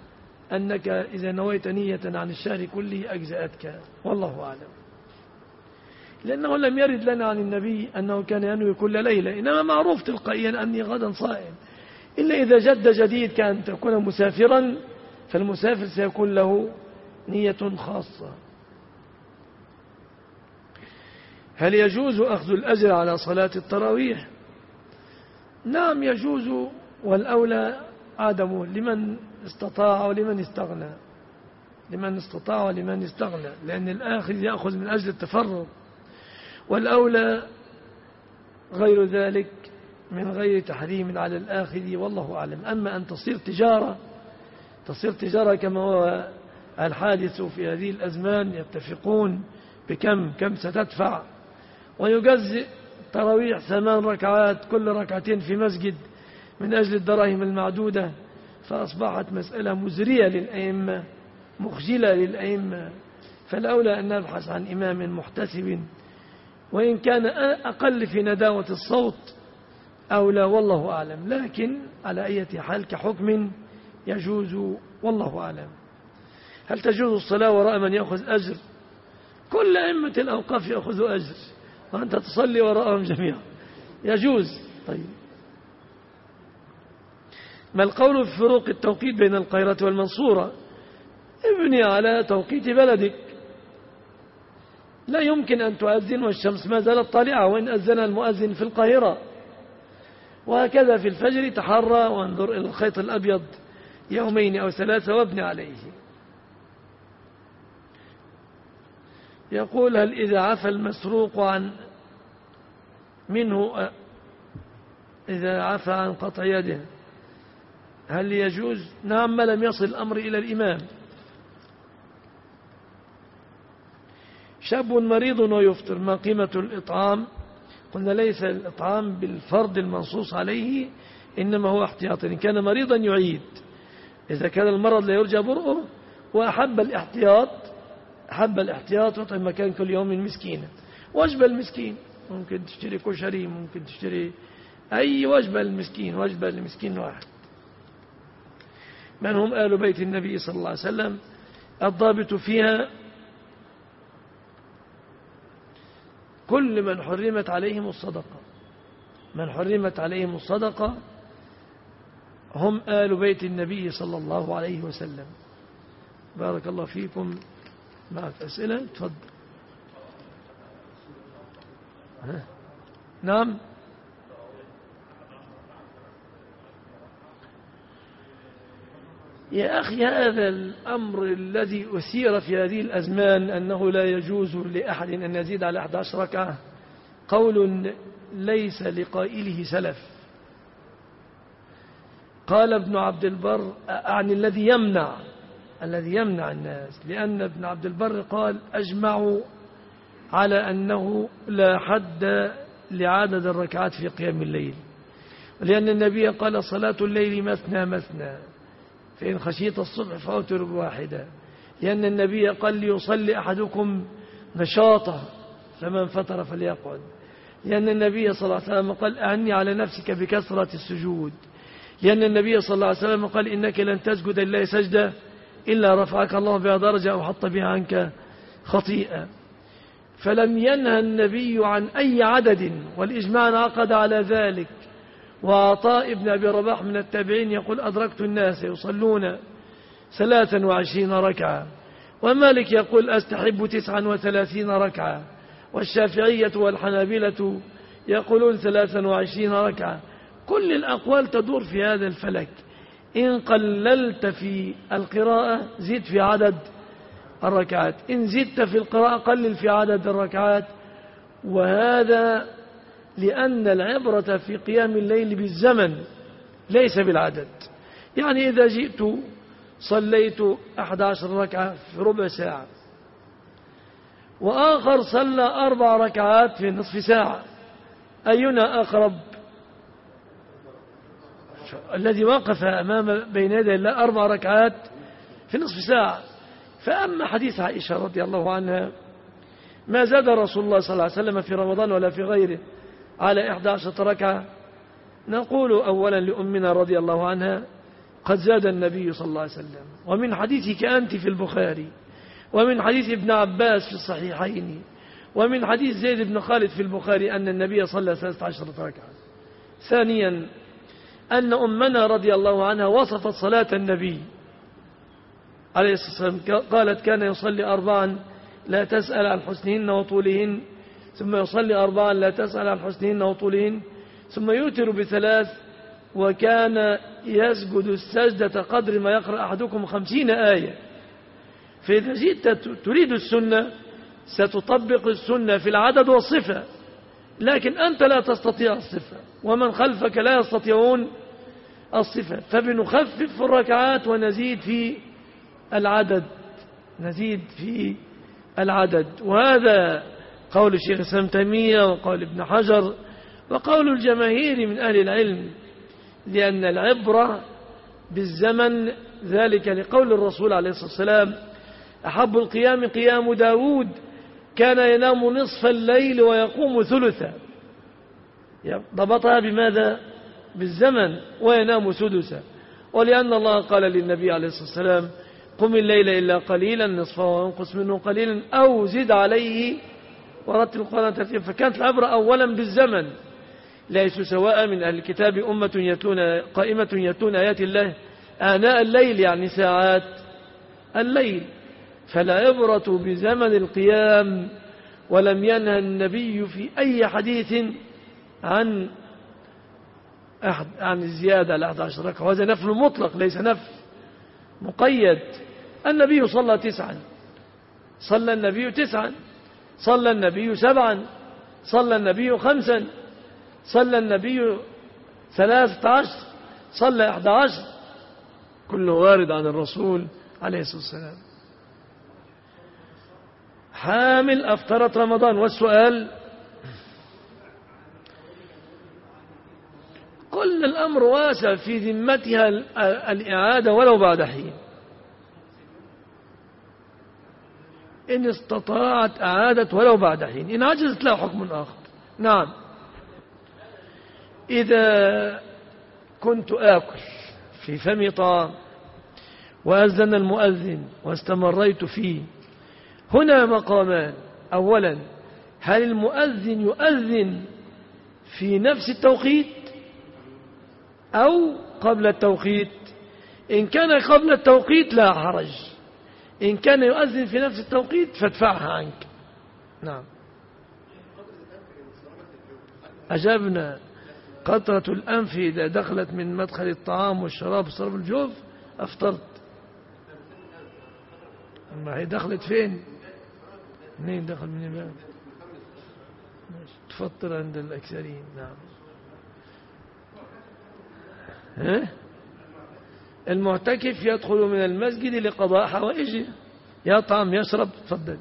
أنك إذا نويت نية عن الشهر كله أجزأتك، والله أعلم. لأنه لم يرد لنا عن النبي أنه كان ينوي كل ليلة، إنما معروف تلقائيا أني غدا صائم، إلا إذا جد جديد كأن تكون مسافرا، فالمسافر سيكون له نية خاصة. هل يجوز أخذ الأجر على صلاة التراويح؟ نعم يجوز، والأولى عدمه لمن استطاع ولمن استغنى، لمن استطاع ولمن استغنى، لأن الآخر يأخذ من أجل التفرغ، والأولى غير ذلك من غير تحريم على الآخر، والله أعلم. أما أن تصير تجارة تصير تجارة كما هو الحادث في هذه الأزمان، يتفقون بكم كم ستدفع، ويجزئ تراويح ثمان ركعات كل ركعتين في مسجد من أجل الدراهم المعدودة، فأصبحت مسألة مزرية للأئمة، مخجلة للأئمة. فالأولى أن نبحث عن إمام محتسب، وإن كان أقل في نداوة الصوت أولى، والله أعلم. لكن على أي حال كحكم يجوز، والله أعلم. هل تجوز الصلاة وراء من يأخذ أجر؟ كل أئمة الأوقاف يأخذوا أجر، وأنت تصلي وراءهم جميعا، يجوز. طيب، ما القول في فروق التوقيت بين القاهرة والمنصورة؟ ابني على توقيت بلدك، لا يمكن أن تؤذن والشمس ما زالت طالعة وإن أذن المؤذن في القاهرة، وهكذا في الفجر تحرى وانظر إلى الخيط الأبيض يومين أو ثلاثة وابني عليه. يقول هل إذا عفى المسروق عن منه إذا عفى عن قطع يده هل يجوز؟ نعم، ما لم يصل الأمر إلى الإمام. شاب مريض ويفطر، ما قيمة الإطعام؟ قلنا ليس الإطعام بالفرض المنصوص عليه، إنما هو احتياط. إن كان مريضا يعيد، إذا كان المرض لا يرجى برؤه وأحب الاحتياط أحب الاحتياط وطعم مكان كل يوم مسكينا. وجبة المسكين ممكن تشتري كشري، ممكن تشتري أي وجبة للمسكين، وجبة للمسكين واحد. من هم آل بيت النبي صلى الله عليه وسلم؟ الضابط فيها كل من حرمت عليهم الصدقة، من حرمت عليهم الصدقة هم آل بيت النبي صلى الله عليه وسلم. بارك الله فيكم. معك أسئلة؟ تفضل. نعم. يا أخي، هذا الأمر الذي أثير في هذه الأزمان أنه لا يجوز لأحد أن يزيد على أحد عشر ركعة قول ليس لقائله سلف. قال ابن عبد البر عن الذي يمنع الذي يمنع الناس، لأن ابن عبد البر قال أجمعوا على أنه لا حد لعدد الركعات في قيام الليل، لأن النبي قال صلاة الليل مثنى مثنى، فإن خشيت الصبح فأوتر بواحدة، لأن النبي قال ليصلي أحدكم نشاطه فمن فتر فليقعد، لأن النبي صلى الله عليه وسلم قال أعني على نفسك بكثرة السجود، لأن النبي صلى الله عليه وسلم قال إنك لن تسجد لله سجدة إلا رفعك الله بها درجة أو حط بها عنك خطيئة. فلم ينهى النبي عن أي عدد، والإجماع انعقد على ذلك. وعطاء ابن أبي رباح من التابعين يقول أدركت الناس يصلون ثلاثا وعشرين ركعة، ومالك يقول أستحب تسعا وثلاثين ركعة، والشافعية والحنابلة يقولون ثلاثا وعشرين ركعة. كل الأقوال تدور في هذا الفلك. إن قللت في القراءة زد في عدد الركعات، إن زدت في القراءة قلل في عدد الركعات. وهذا لأن العبرة في قيام الليل بالزمن ليس بالعدد. يعني إذا جئت صليت أحد عشر ركعة في ربع ساعة، وآخر صلى أربع ركعات في نصف ساعة، أينا أقرب؟ الذي وقف أمام بين يدي الله أربع ركعات في نصف ساعة. فأما حديث عائشة رضي الله عنها ما زاد رسول الله صلى الله عليه وسلم في رمضان ولا في غيره على إحدى عشرة ركعة، نقول أولا لأمنا رضي الله عنها قد زاد النبي صلى الله عليه وسلم. ومن حديثك أنت في البخاري، ومن حديث ابن عباس في الصحيحين، ومن حديث زيد بن خالد في البخاري أن النبي صلى ثلاثة عشر ركعة. ثانيا أن أمنا رضي الله عنها وصفت صلاة النبي عليه الصلاة والسلام، قالت كان يصلي أربعا لا تسأل عن حسنهن وطولهن، ثم يصلي أربعا لا تسأل عن حسنهن وطولهن، ثم يوتر بثلاث، وكان يسجد السجدة قدر ما يقرأ أحدكم خمسين آية. فإذا جئت تريد السنة ستطبق السنة في العدد والصفة، لكن أنت لا تستطيع الصفة ومن خلفك لا يستطيعون الصفة، فبنخفف في الركعات ونزيد في العدد نزيد في العدد. وهذا قول الشيخ الإسلام تيمية وقول ابن حجر وقول الجماهير من أهل العلم، لأن العبرة بالزمن، ذلك لقول الرسول عليه الصلاة والسلام أحب القيام قيام داود كان ينام نصف الليل ويقوم ثلثا، ضبطها بماذا؟ بالزمن، وينام سدسا. ولأن الله قال للنبي عليه الصلاة والسلام قم الليل إلا قليلا نصفه وانقص منه قليلا أو زد عليه ورتل القرآن ترتيلا. فكانت العبرة أولا بالزمن، ليسوا سواء من أهل الكتاب أمة يتون قائمة يتون آيات الله آناء الليل، يعني ساعات الليل. فلا عبرة بزمن القيام، ولم ينهى النبي في أي حديث عن عن الزيادة على أحد عشر ركعة، وهذا نفل مطلق ليس نفل مقيد. النبي صلى تسعا، صلى النبي تسعا، صلى النبي سبعا، صلى النبي خمسا، صلى النبي ثلاثة عشر، صلى أحد عشر، كله وارد عن الرسول عليه الصلاة والسلام. حامل أفطرت رمضان. والسؤال كل الأمر واسع في ذمتها الإعادة ولو بعد حين، إن استطاعت أعادت ولو بعد حين، إن عجزت له حكم آخر. نعم، إذا كنت آكل في فمي طعام وأذن المؤذن واستمريت فيه، هنا مقامان. أولا، هل المؤذن يؤذن في نفس التوقيت أو قبل التوقيت؟ إن كان قبل التوقيت لا حرج، إن كان يؤذن في نفس التوقيت فادفعها عنك. نعم، أجبنا. قطرة الأنف إذا دخلت من مدخل الطعام والشراب وشرب الجوف أفطرت. ما هي دخلت فين؟ منين دخل؟ من الباب. تفطر عند الأكثرين. نعم. ها؟ المعتكف يدخل من المسجد لقضاء حوائجه، يطعم يشرب. تفضل.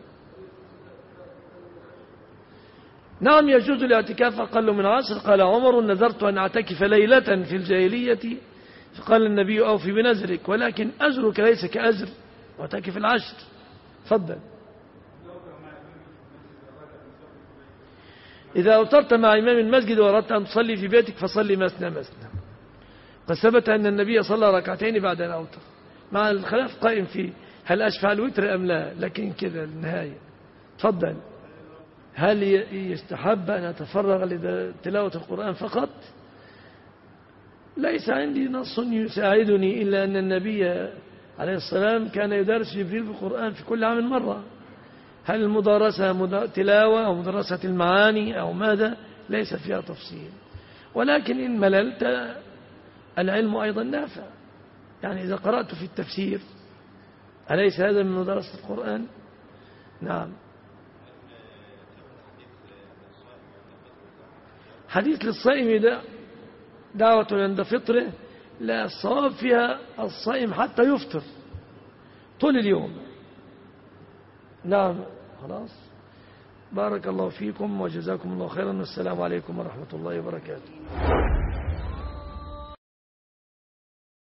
نعم، يجوز الاعتكاف أقل من عشر. قال عمر نذرت أن أعتكف ليلة في الجاهلية، فقال النبي أوفي بنذرك، ولكن أجرك ليس كأجر واعتكف العشر. تفضل. إذا أوترت مع إمام المسجد وأردت أن تصلي في بيتك فصلي مثنى مثنى. قد ثبت أن النبي صلى ركعتين بعد أن أوتر، مع الخلاف قائم فيه هل أشفع الوتر أم لا، لكن كذا النهاية. تفضل. هل يستحب أن أتفرغ لتلاوة القرآن فقط؟ ليس عندي نص يساعدني إلا أن النبي عليه السلام كان يدرس جبريل بالقرآن في كل عام مرة. هل المدارسة تلاوة أو مدرسة المعاني أو ماذا؟ ليس فيها تفصيل. ولكن إن مللت العلم أيضا نافع، يعني إذا قرأت في التفسير أليس هذا من مدرسة القرآن؟ نعم. حديث للصائم ده دعوة عند فطره، لا، الصواب فيها الصائم حتى يفطر طول اليوم. نعم. خلاص، بارك الله فيكم وجزاكم الله خيرا، والسلام عليكم ورحمة الله وبركاته.